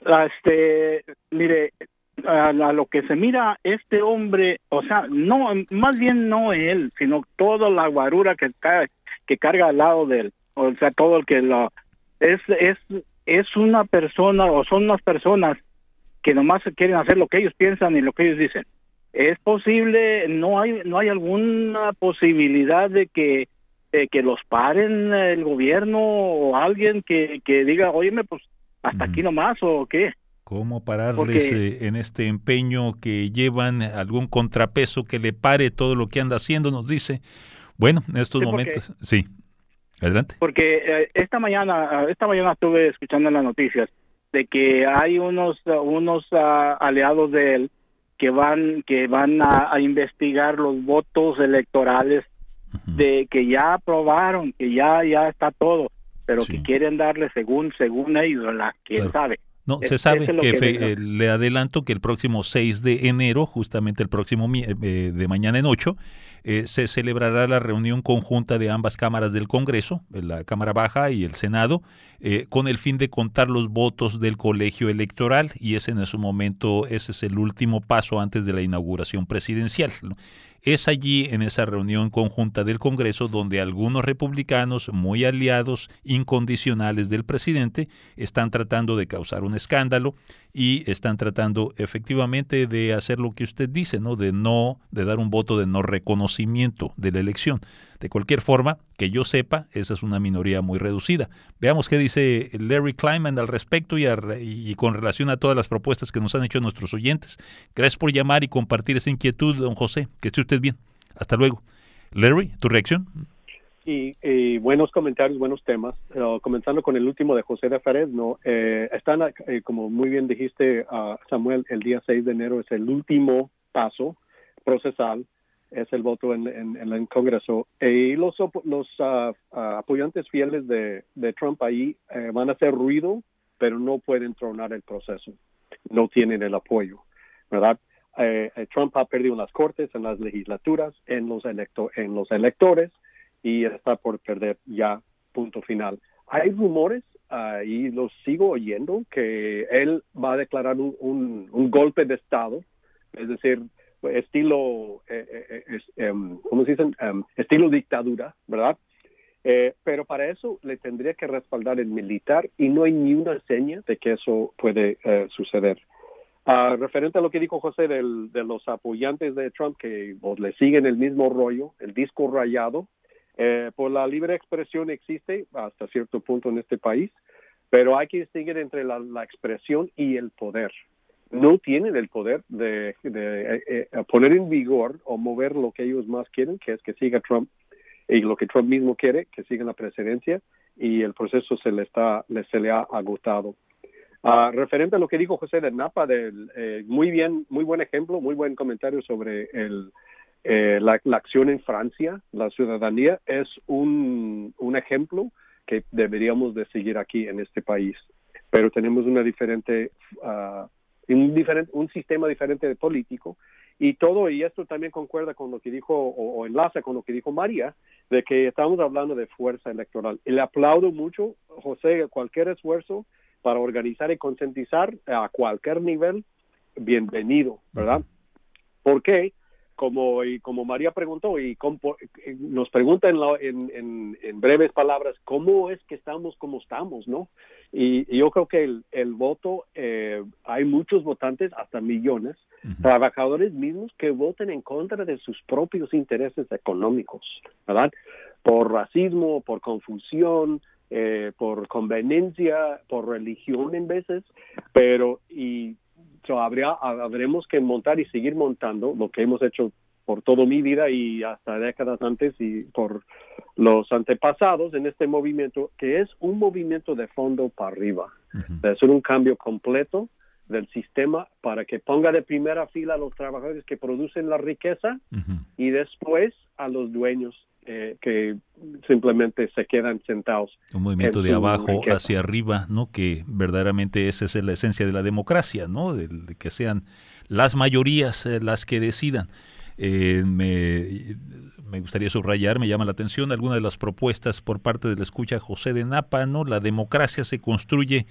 Este, mire, A, a lo que se mira este hombre, o sea, no, más bien no él, sino toda la guarura que cae, que carga al lado de él, o sea, todo el que lo es es es una persona o son unas personas que nomás quieren hacer lo que ellos piensan y lo que ellos dicen. Es posible, no hay no hay alguna posibilidad de que de que los paren el gobierno o alguien que que diga, "Óyeme, pues hasta mm. aquí nomás", o qué. ¿Cómo pararles Porque, eh, en este empeño que llevan, algún contrapeso que le pare todo lo que anda haciendo? Nos dice. Bueno, en estos sí, momentos, porque, sí, adelante. Porque eh, esta mañana, esta mañana estuve escuchando en las noticias de que hay unos unos uh, aliados de él que van que van a, a investigar los votos electorales uh-huh. de que ya aprobaron, que ya ya está todo, pero sí. que quieren darle según según ellos, la quién claro. sabe. No, es, se sabe que, que fe, eh, le adelanto que el próximo seis de enero, justamente el próximo eh, de mañana en ocho, eh, se celebrará la reunión conjunta de ambas cámaras del Congreso, la Cámara Baja y el Senado, eh, con el fin de contar los votos del colegio electoral, y ese en su momento, ese es el último paso antes de la inauguración presidencial, ¿no? Es allí, en esa reunión conjunta del Congreso, donde algunos republicanos muy aliados, incondicionales del presidente, están tratando de causar un escándalo y están tratando efectivamente de hacer lo que usted dice, ¿no? De no, de dar un voto de no reconocimiento de la elección. De cualquier forma, que yo sepa, esa es una minoría muy reducida. Veamos qué dice Larry Kleinman al respecto y, a, y con relación a todas las propuestas que nos han hecho nuestros oyentes. Gracias por llamar y compartir esa inquietud, don José. Que esté usted bien. Hasta luego. Larry, ¿tu reacción? Y, y buenos comentarios, buenos temas. Uh, comenzando con el último de José de Fresno. Eh, están, eh, como muy bien dijiste, uh, Samuel, el día seis de enero es el último paso procesal, es el voto en, en, en el Congreso. Y los, los uh, uh, apoyantes fieles de, de Trump ahí eh, van a hacer ruido, pero no pueden tronar el proceso. No tienen el apoyo, ¿verdad? Eh, Trump ha perdido en las cortes, en las legislaturas, en los, electo en los electores, y está por perder ya, punto final. Hay rumores, uh, y los sigo oyendo, que él va a declarar un, un, un golpe de Estado, es decir, estilo, eh, eh, um, ¿cómo se dice? Um, estilo dictadura, ¿verdad? Eh, pero para eso le tendría que respaldar el militar y no hay ni una seña de que eso puede eh, suceder. Uh, referente a lo que dijo José del, de los apoyantes de Trump que pues, le siguen el mismo rollo, el disco rayado, eh, pues la libre expresión existe hasta cierto punto en este país, pero hay que distinguir entre la, la expresión y el poder, no tienen el poder de, de eh, eh, poner en vigor o mover lo que ellos más quieren, que es que siga Trump, y lo que Trump mismo quiere, que siga la presidencia, y el proceso se le está le, se le ha agotado. Uh, referente a lo que dijo José de Napa, del, eh, muy bien, muy buen ejemplo, muy buen comentario sobre el, eh, la, la acción en Francia. La ciudadanía es un, un ejemplo que deberíamos de seguir aquí en este país, pero tenemos una diferente, uh, un, diferente, un sistema diferente de político, y todo, y esto también concuerda con lo que dijo, o, o enlaza con lo que dijo María, de que estamos hablando de fuerza electoral. Y le aplaudo mucho, José, cualquier esfuerzo para organizar y concientizar a cualquier nivel, bienvenido, ¿verdad? ¿Por qué? Como, y como María preguntó, y como, nos pregunta en, la, en, en, en breves palabras, ¿cómo es que estamos como estamos, no? Y, y yo creo que el, el voto, eh, hay muchos votantes, hasta millones, uh-huh. trabajadores mismos que voten en contra de sus propios intereses económicos, ¿verdad? Por racismo, por confusión, eh, por conveniencia, por religión en veces, pero y so, habría, habremos que montar y seguir montando lo que hemos hecho por toda mi vida y hasta décadas antes y por los antepasados en este movimiento, que es un movimiento de fondo para arriba, uh-huh. de hacer un cambio completo del sistema para que ponga de primera fila a los trabajadores que producen la riqueza uh-huh. y después a los dueños eh, que simplemente se quedan sentados. Un movimiento de abajo riqueza. Hacia arriba, ¿no? Que verdaderamente esa es la esencia de la democracia, ¿no? De, de que sean las mayorías eh, las que decidan. Eh, me, me gustaría subrayar, me llama la atención alguna de las propuestas por parte del escucha José de Napa, ¿no? La democracia se construye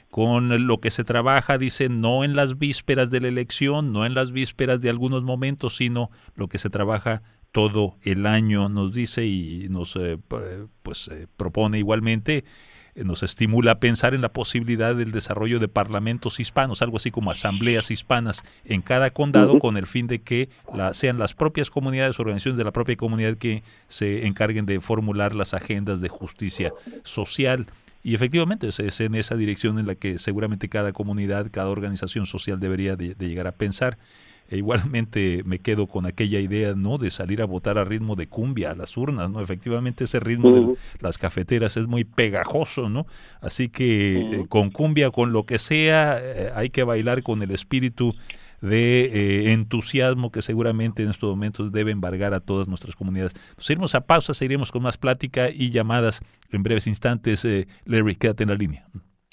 con lo que se trabaja, dice, no en las vísperas de la elección, no en las vísperas de algunos momentos, sino lo que se trabaja todo el año, nos dice, y nos eh, pues eh, propone igualmente, eh, nos estimula a pensar en la posibilidad del desarrollo de parlamentos hispanos, algo así como asambleas hispanas en cada condado, uh-huh. con el fin de que la, sean las propias comunidades, organizaciones de la propia comunidad que se encarguen de formular las agendas de justicia social. Y efectivamente es, es en esa dirección en la que seguramente cada comunidad, cada organización social debería de, de llegar a pensar. E igualmente me quedo con aquella idea, ¿no?, de salir a votar a ritmo de cumbia a las urnas, ¿no? Efectivamente ese ritmo uh-huh. de las cafeteras es muy pegajoso, ¿no? Así que uh-huh. eh, con cumbia, con lo que sea, eh, hay que bailar con el espíritu de eh, entusiasmo que seguramente en estos momentos debe embargar a todas nuestras comunidades. Nos iremos a pausa, seguiremos con más plática y llamadas en breves instantes. Eh, Larry, quédate en la línea.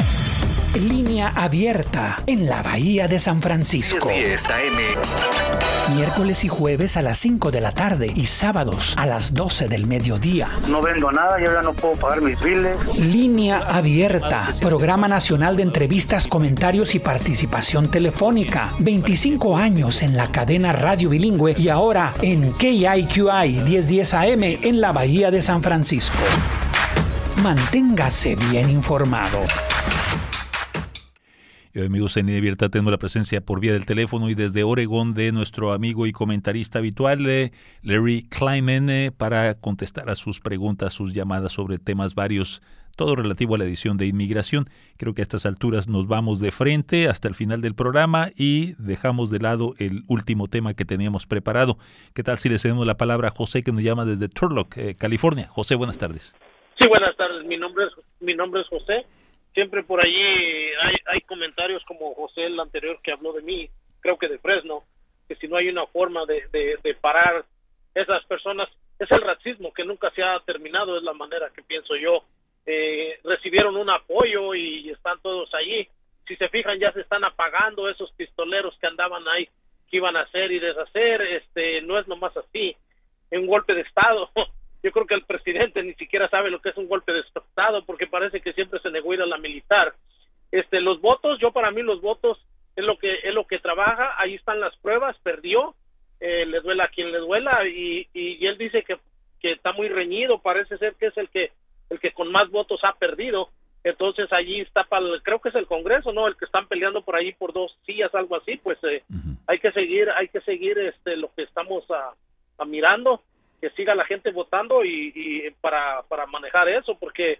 Línea abierta en la Bahía de San Francisco. diez A M. Miércoles y jueves a las cinco de la tarde y sábados a las doce del mediodía. No vendo nada, yo ya no puedo pagar mis biles. Línea abierta, programa nacional de entrevistas, comentarios y participación telefónica. veinticinco años en la cadena Radio Bilingüe y ahora en K I Q I diez diez A M en la Bahía de San Francisco. Manténgase bien informado. Y hoy, amigos, en Línea Abierta tenemos la presencia por vía del teléfono y desde Oregón de nuestro amigo y comentarista habitual, eh, Larry Kleiman, eh, para contestar a sus preguntas, sus llamadas sobre temas varios, todo relativo a la edición de inmigración. Creo que a estas alturas nos vamos de frente hasta el final del programa y dejamos de lado el último tema que teníamos preparado. ¿Qué tal si le cedemos la palabra a José, que nos llama desde Turlock, eh, California? José, buenas tardes. Sí, buenas tardes. Mi nombre es, mi nombre es José. Siempre por allí hay, hay comentarios como José, el anterior que habló de mí, creo que de Fresno, que si no hay una forma de, de, de parar esas personas, es el racismo que nunca se ha terminado, es la manera que pienso yo. Eh, recibieron un apoyo y están todos allí. Si se fijan, ya se están apagando esos pistoleros que andaban ahí, que iban a hacer y deshacer. Este, no es nomás así, un golpe de Estado. Yo creo que el presidente ni siquiera sabe lo que es un golpe de Estado, porque parece que siempre se negó ir a la militar. Este, los votos, yo para mí los votos es lo que es lo que trabaja. Ahí están las pruebas, perdió, eh, le duela a quien le duela, y, y, y él dice que, que está muy reñido. Parece ser que es el que el que con más votos ha perdido. Entonces allí está para el, creo que es el Congreso, no, el que están peleando por ahí por dos sillas, algo así. Pues eh, uh-huh. hay que seguir, hay que seguir este lo que estamos a, a mirando. Que siga la gente votando y, y para para manejar eso, porque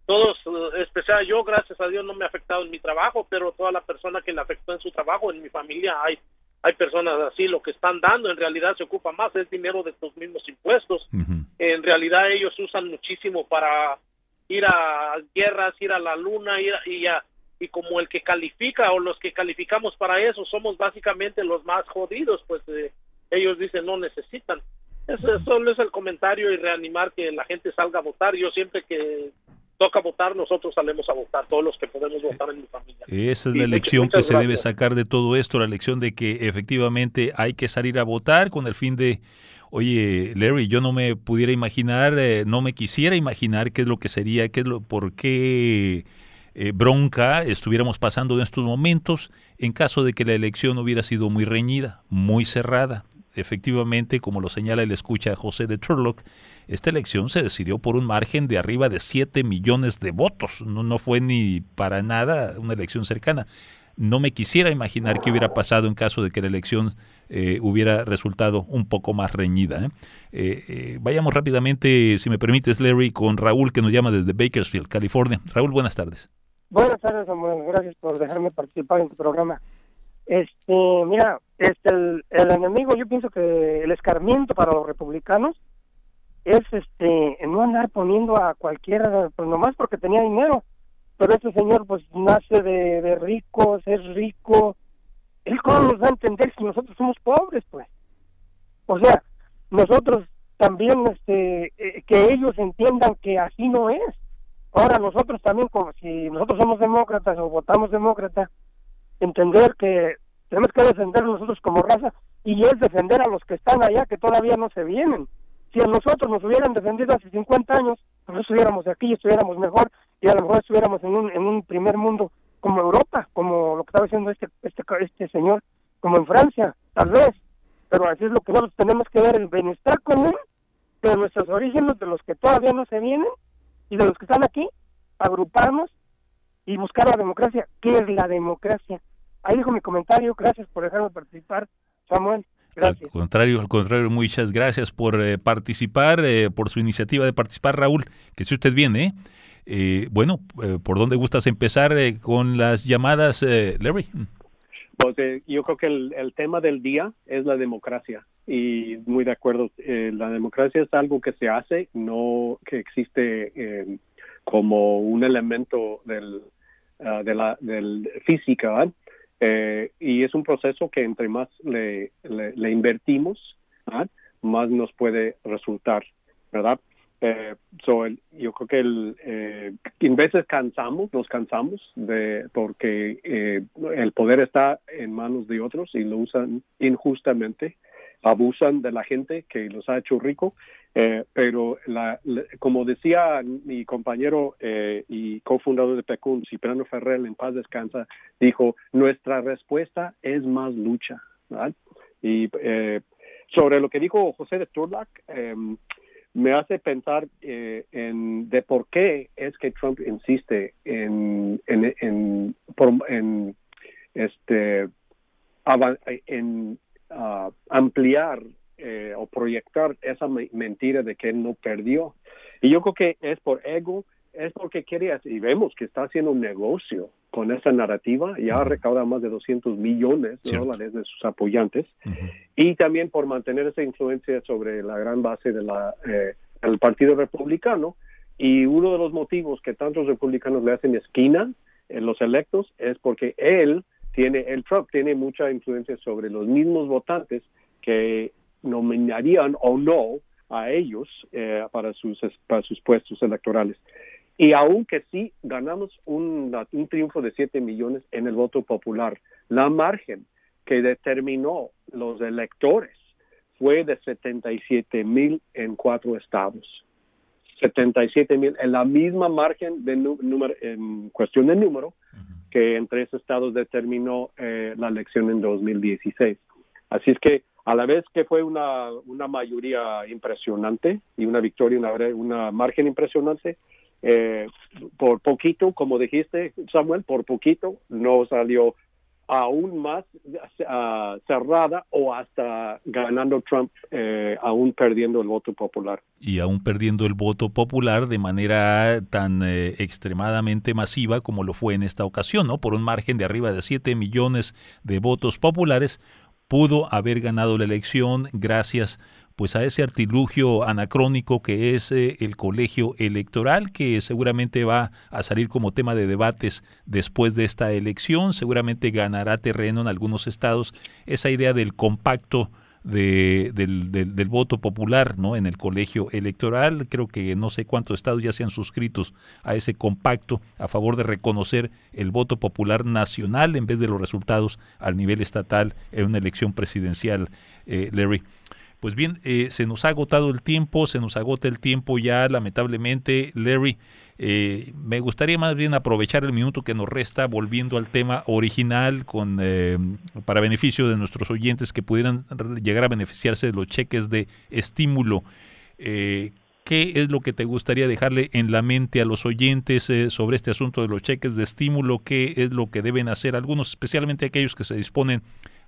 todos, eh, especial yo, gracias a Dios, no me ha afectado en mi trabajo, pero toda la persona que le afectó en su trabajo, en mi familia, hay hay personas así, lo que están dando en realidad se ocupa más, es dinero de tus mismos impuestos. Uh-huh. En realidad ellos usan muchísimo para ir a guerras, ir a la luna, ir a, y, a, y como el que califica o los que calificamos para eso somos básicamente los más jodidos, pues eh, ellos dicen no necesitan. Eso solo es el comentario y reanimar que la gente salga a votar. Yo siempre que toca votar, nosotros salemos a votar, todos los que podemos votar en mi familia. Esa es sí, la lección muchas, muchas que gracias. se debe sacar de todo esto, la lección de que efectivamente hay que salir a votar con el fin de, oye, Larry, yo no me pudiera imaginar, eh, no me quisiera imaginar qué es lo que sería, qué es lo, por qué eh, bronca estuviéramos pasando en estos momentos en caso de que la elección hubiera sido muy reñida, muy cerrada. Efectivamente, como lo señala el escucha José de Turlock, esta elección se decidió por un margen de arriba de siete millones de votos. No, no fue ni para nada una elección cercana. No me quisiera imaginar qué hubiera pasado en caso de que la elección eh, hubiera resultado un poco más reñida. ¿eh? Eh, eh, vayamos rápidamente, si me permites, Larry, con Raúl, que nos llama desde Bakersfield, California. Raúl, buenas tardes. Buenas tardes, Samuel. Gracias por dejarme participar en tu programa. Este, mira, este, el, el enemigo, yo pienso que el escarmiento para los republicanos es este no andar poniendo a cualquiera, pues nomás porque tenía dinero, pero este señor pues nace de, de ricos, es rico. Él cómo nos va a entender si nosotros somos pobres, pues. O sea, nosotros también, este, eh, que ellos entiendan que así no es. Ahora nosotros también, como si nosotros somos demócratas o votamos demócrata, entender que tenemos que defender nosotros como raza, y es defender a los que están allá que todavía no se vienen. Si a nosotros nos hubieran defendido hace cincuenta años, pues no estuviéramos aquí y estuviéramos mejor, y a lo mejor estuviéramos en un en un primer mundo como Europa, como lo que estaba diciendo este este este señor, como en Francia, tal vez. Pero así es lo que nosotros tenemos que ver, el bienestar común de nuestros orígenes, de los que todavía no se vienen, y de los que están aquí, agruparnos y buscar la democracia. ¿Qué es la democracia? Ahí dejo mi comentario. Gracias por dejarme participar, Samuel. Gracias. Al contrario, al contrario, muchas gracias por eh, participar, eh, por su iniciativa de participar, Raúl. Que si usted viene, ¿eh? Eh, bueno, eh, ¿por dónde gustas empezar eh, con las llamadas, eh, Larry? Pues eh, yo creo que el, el tema del día es la democracia. Y muy de acuerdo, eh, la democracia es algo que se hace, no que existe eh, como un elemento del, uh, de la del física, ¿verdad? Eh, y es un proceso que entre más le, le, le invertimos, ¿verdad?, más nos puede resultar, ¿verdad? Eh, so el, yo creo que el, eh, en veces cansamos, nos cansamos de porque eh, el poder está en manos de otros y lo usan injustamente, abusan de la gente que los ha hecho rico, eh, pero la, la, como decía mi compañero eh, y cofundador de P E C U N, Cipriano Ferrer, en paz descansa, dijo, nuestra respuesta es más lucha, ¿verdad? Y eh, sobre lo que dijo José de Turlock, eh, me hace pensar eh, en de por qué es que Trump insiste en en en, por, en este en uh, ampliar eh, o proyectar esa me- mentira de que él no perdió. Y yo creo que es por ego, es porque quiere, y vemos que está haciendo un negocio con esa narrativa, ya ha recaudado más de doscientos millones de dólares de sus apoyantes, uh-huh. Y también por mantener esa influencia sobre la gran base de la eh, el Partido Republicano. Y uno de los motivos que tantos republicanos le hacen esquina en los electos es porque él tiene, el Trump tiene mucha influencia sobre los mismos votantes que nominarían o no a ellos eh, para sus para sus puestos electorales. Y aunque sí ganamos un, un triunfo de siete millones en el voto popular, la margen que determinó los electores fue de setenta y siete mil en cuatro estados. setenta y siete mil, en la misma margen de número, en cuestión de número, uh-huh. que en tres estados determinó eh, la elección en dos mil dieciséis. Así es que a la vez que fue una, una mayoría impresionante y una victoria, una, una margen impresionante, eh, por poquito, como dijiste, Samuel, por poquito no salió aún más uh, cerrada o hasta ganando Trump, eh, aún perdiendo el voto popular. Y aún perdiendo el voto popular de manera tan eh, extremadamente masiva como lo fue en esta ocasión, ¿no? Por un margen de arriba de siete millones de votos populares, pudo haber ganado la elección gracias pues a ese artilugio anacrónico que es eh, el colegio electoral, que seguramente va a salir como tema de debates después de esta elección. Seguramente ganará terreno en algunos estados esa idea del compacto de, del, del, del voto popular, ¿no? En el colegio electoral. Creo que no sé cuántos estados ya se han suscrito a ese compacto a favor de reconocer el voto popular nacional en vez de los resultados al nivel estatal en una elección presidencial, eh, Larry. Pues bien, eh, se nos ha agotado el tiempo, se nos agota el tiempo ya lamentablemente, Larry. Eh, me gustaría más bien aprovechar el minuto que nos resta volviendo al tema original con eh, para beneficio de nuestros oyentes que pudieran llegar a beneficiarse de los cheques de estímulo. Eh, ¿Qué es lo que te gustaría dejarle en la mente a los oyentes eh, sobre este asunto de los cheques de estímulo? ¿Qué es lo que deben hacer algunos, especialmente aquellos que se disponen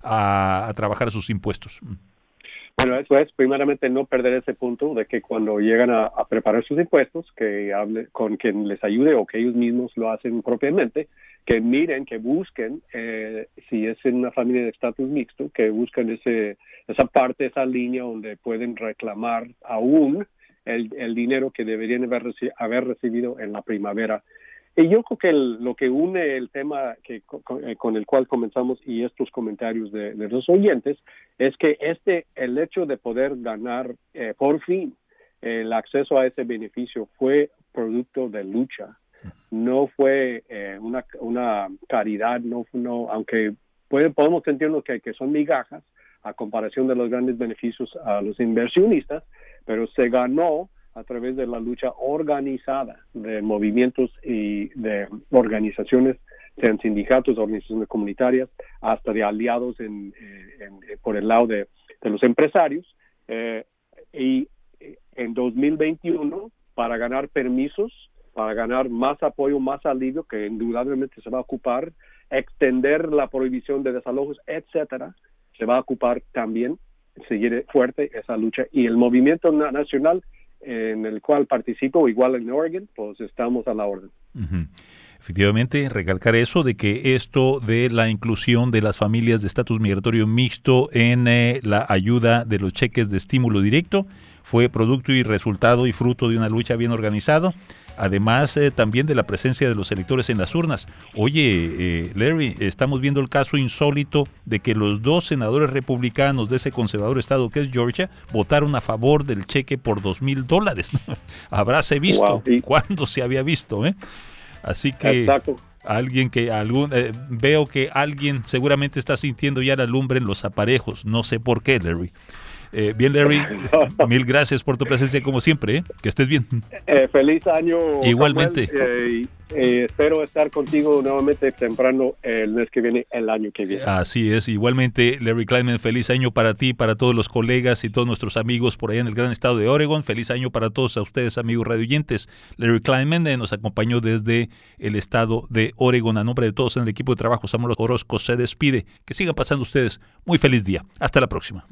a, a trabajar sus impuestos? Bueno, eso es, primeramente, no perder ese punto de que cuando llegan a, a preparar sus impuestos, que hable con quien les ayude o que ellos mismos lo hacen propiamente, que miren, que busquen, eh, si es en una familia de estatus mixto, que busquen ese esa parte, esa línea donde pueden reclamar aún el, el dinero que deberían haber, reci- haber recibido en la primavera. Y yo creo que el, lo que une el tema que con, con el cual comenzamos y estos comentarios de, de los oyentes es que este el hecho de poder ganar eh, por fin el acceso a ese beneficio fue producto de lucha, no fue eh, una una caridad, no no aunque puede, podemos sentirnos que, que son migajas a comparación de los grandes beneficios a los inversionistas, pero se ganó a través de la lucha organizada de movimientos y de organizaciones, sean sindicatos, organizaciones comunitarias, hasta de aliados en, en, en, por el lado de, de los empresarios. Eh, y en dos mil veintiuno, para ganar permisos, para ganar más apoyo, más alivio, que indudablemente se va a ocupar, extender la prohibición de desalojos, etcétera, se va a ocupar también, seguir fuerte esa lucha. Y el movimiento nacional en el cual participo, igual en Oregon, pues estamos a la orden. Uh-huh. Efectivamente, recalcar eso de que esto de la inclusión de las familias de estatus migratorio mixto en eh, la ayuda de los cheques de estímulo directo fue producto y resultado y fruto de una lucha bien organizada, además eh, también de la presencia de los electores en las urnas. Oye, eh, Larry, estamos viendo el caso insólito de que los dos senadores republicanos de ese conservador estado que es Georgia votaron a favor del cheque por dos mil dólares. Habráse visto. Wow, sí. ¿Cuándo se había visto? ¿eh? Así que Exacto. alguien que algún eh, veo que alguien seguramente está sintiendo ya la lumbre en los aparejos. No sé por qué, Larry. Eh, bien, Larry, mil gracias por tu presencia como siempre, ¿eh? Que estés bien. Eh, feliz año. Igualmente. Samuel, eh, eh, espero estar contigo nuevamente temprano el mes que viene, el año que viene. Así es, igualmente, Larry Kleinman, feliz año para ti, para todos los colegas y todos nuestros amigos por allá en el gran estado de Oregon. Feliz año para todos a ustedes, amigos radioyentes. Larry Kleinman eh, nos acompañó desde el estado de Oregon. A nombre de todos en el equipo de trabajo, Samuel Orozco se despide. Que sigan pasando ustedes muy feliz día. Hasta la próxima.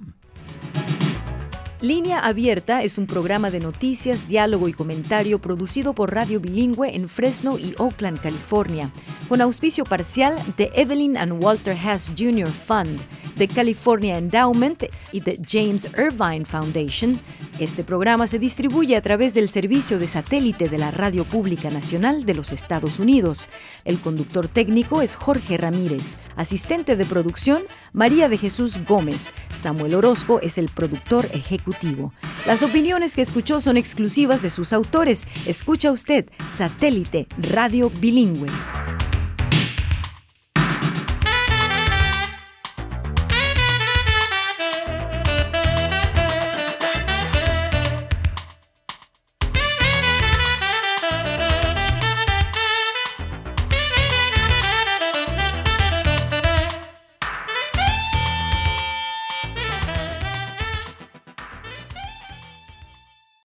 Línea Abierta es un programa de noticias, diálogo y comentario producido por Radio Bilingüe en Fresno y Oakland, California, con auspicio parcial de Evelyn and Walter Haas junior Fund, de California Endowment y de James Irvine Foundation. Este programa se distribuye a través del servicio de satélite de la Radio Pública Nacional de los Estados Unidos. El conductor técnico es Jorge Ramírez, asistente de producción María de Jesús Gómez. Samuel Orozco es el productor ejecutivo. Las opiniones que escuchó son exclusivas de sus autores. Escucha usted Satélite Radio Bilingüe.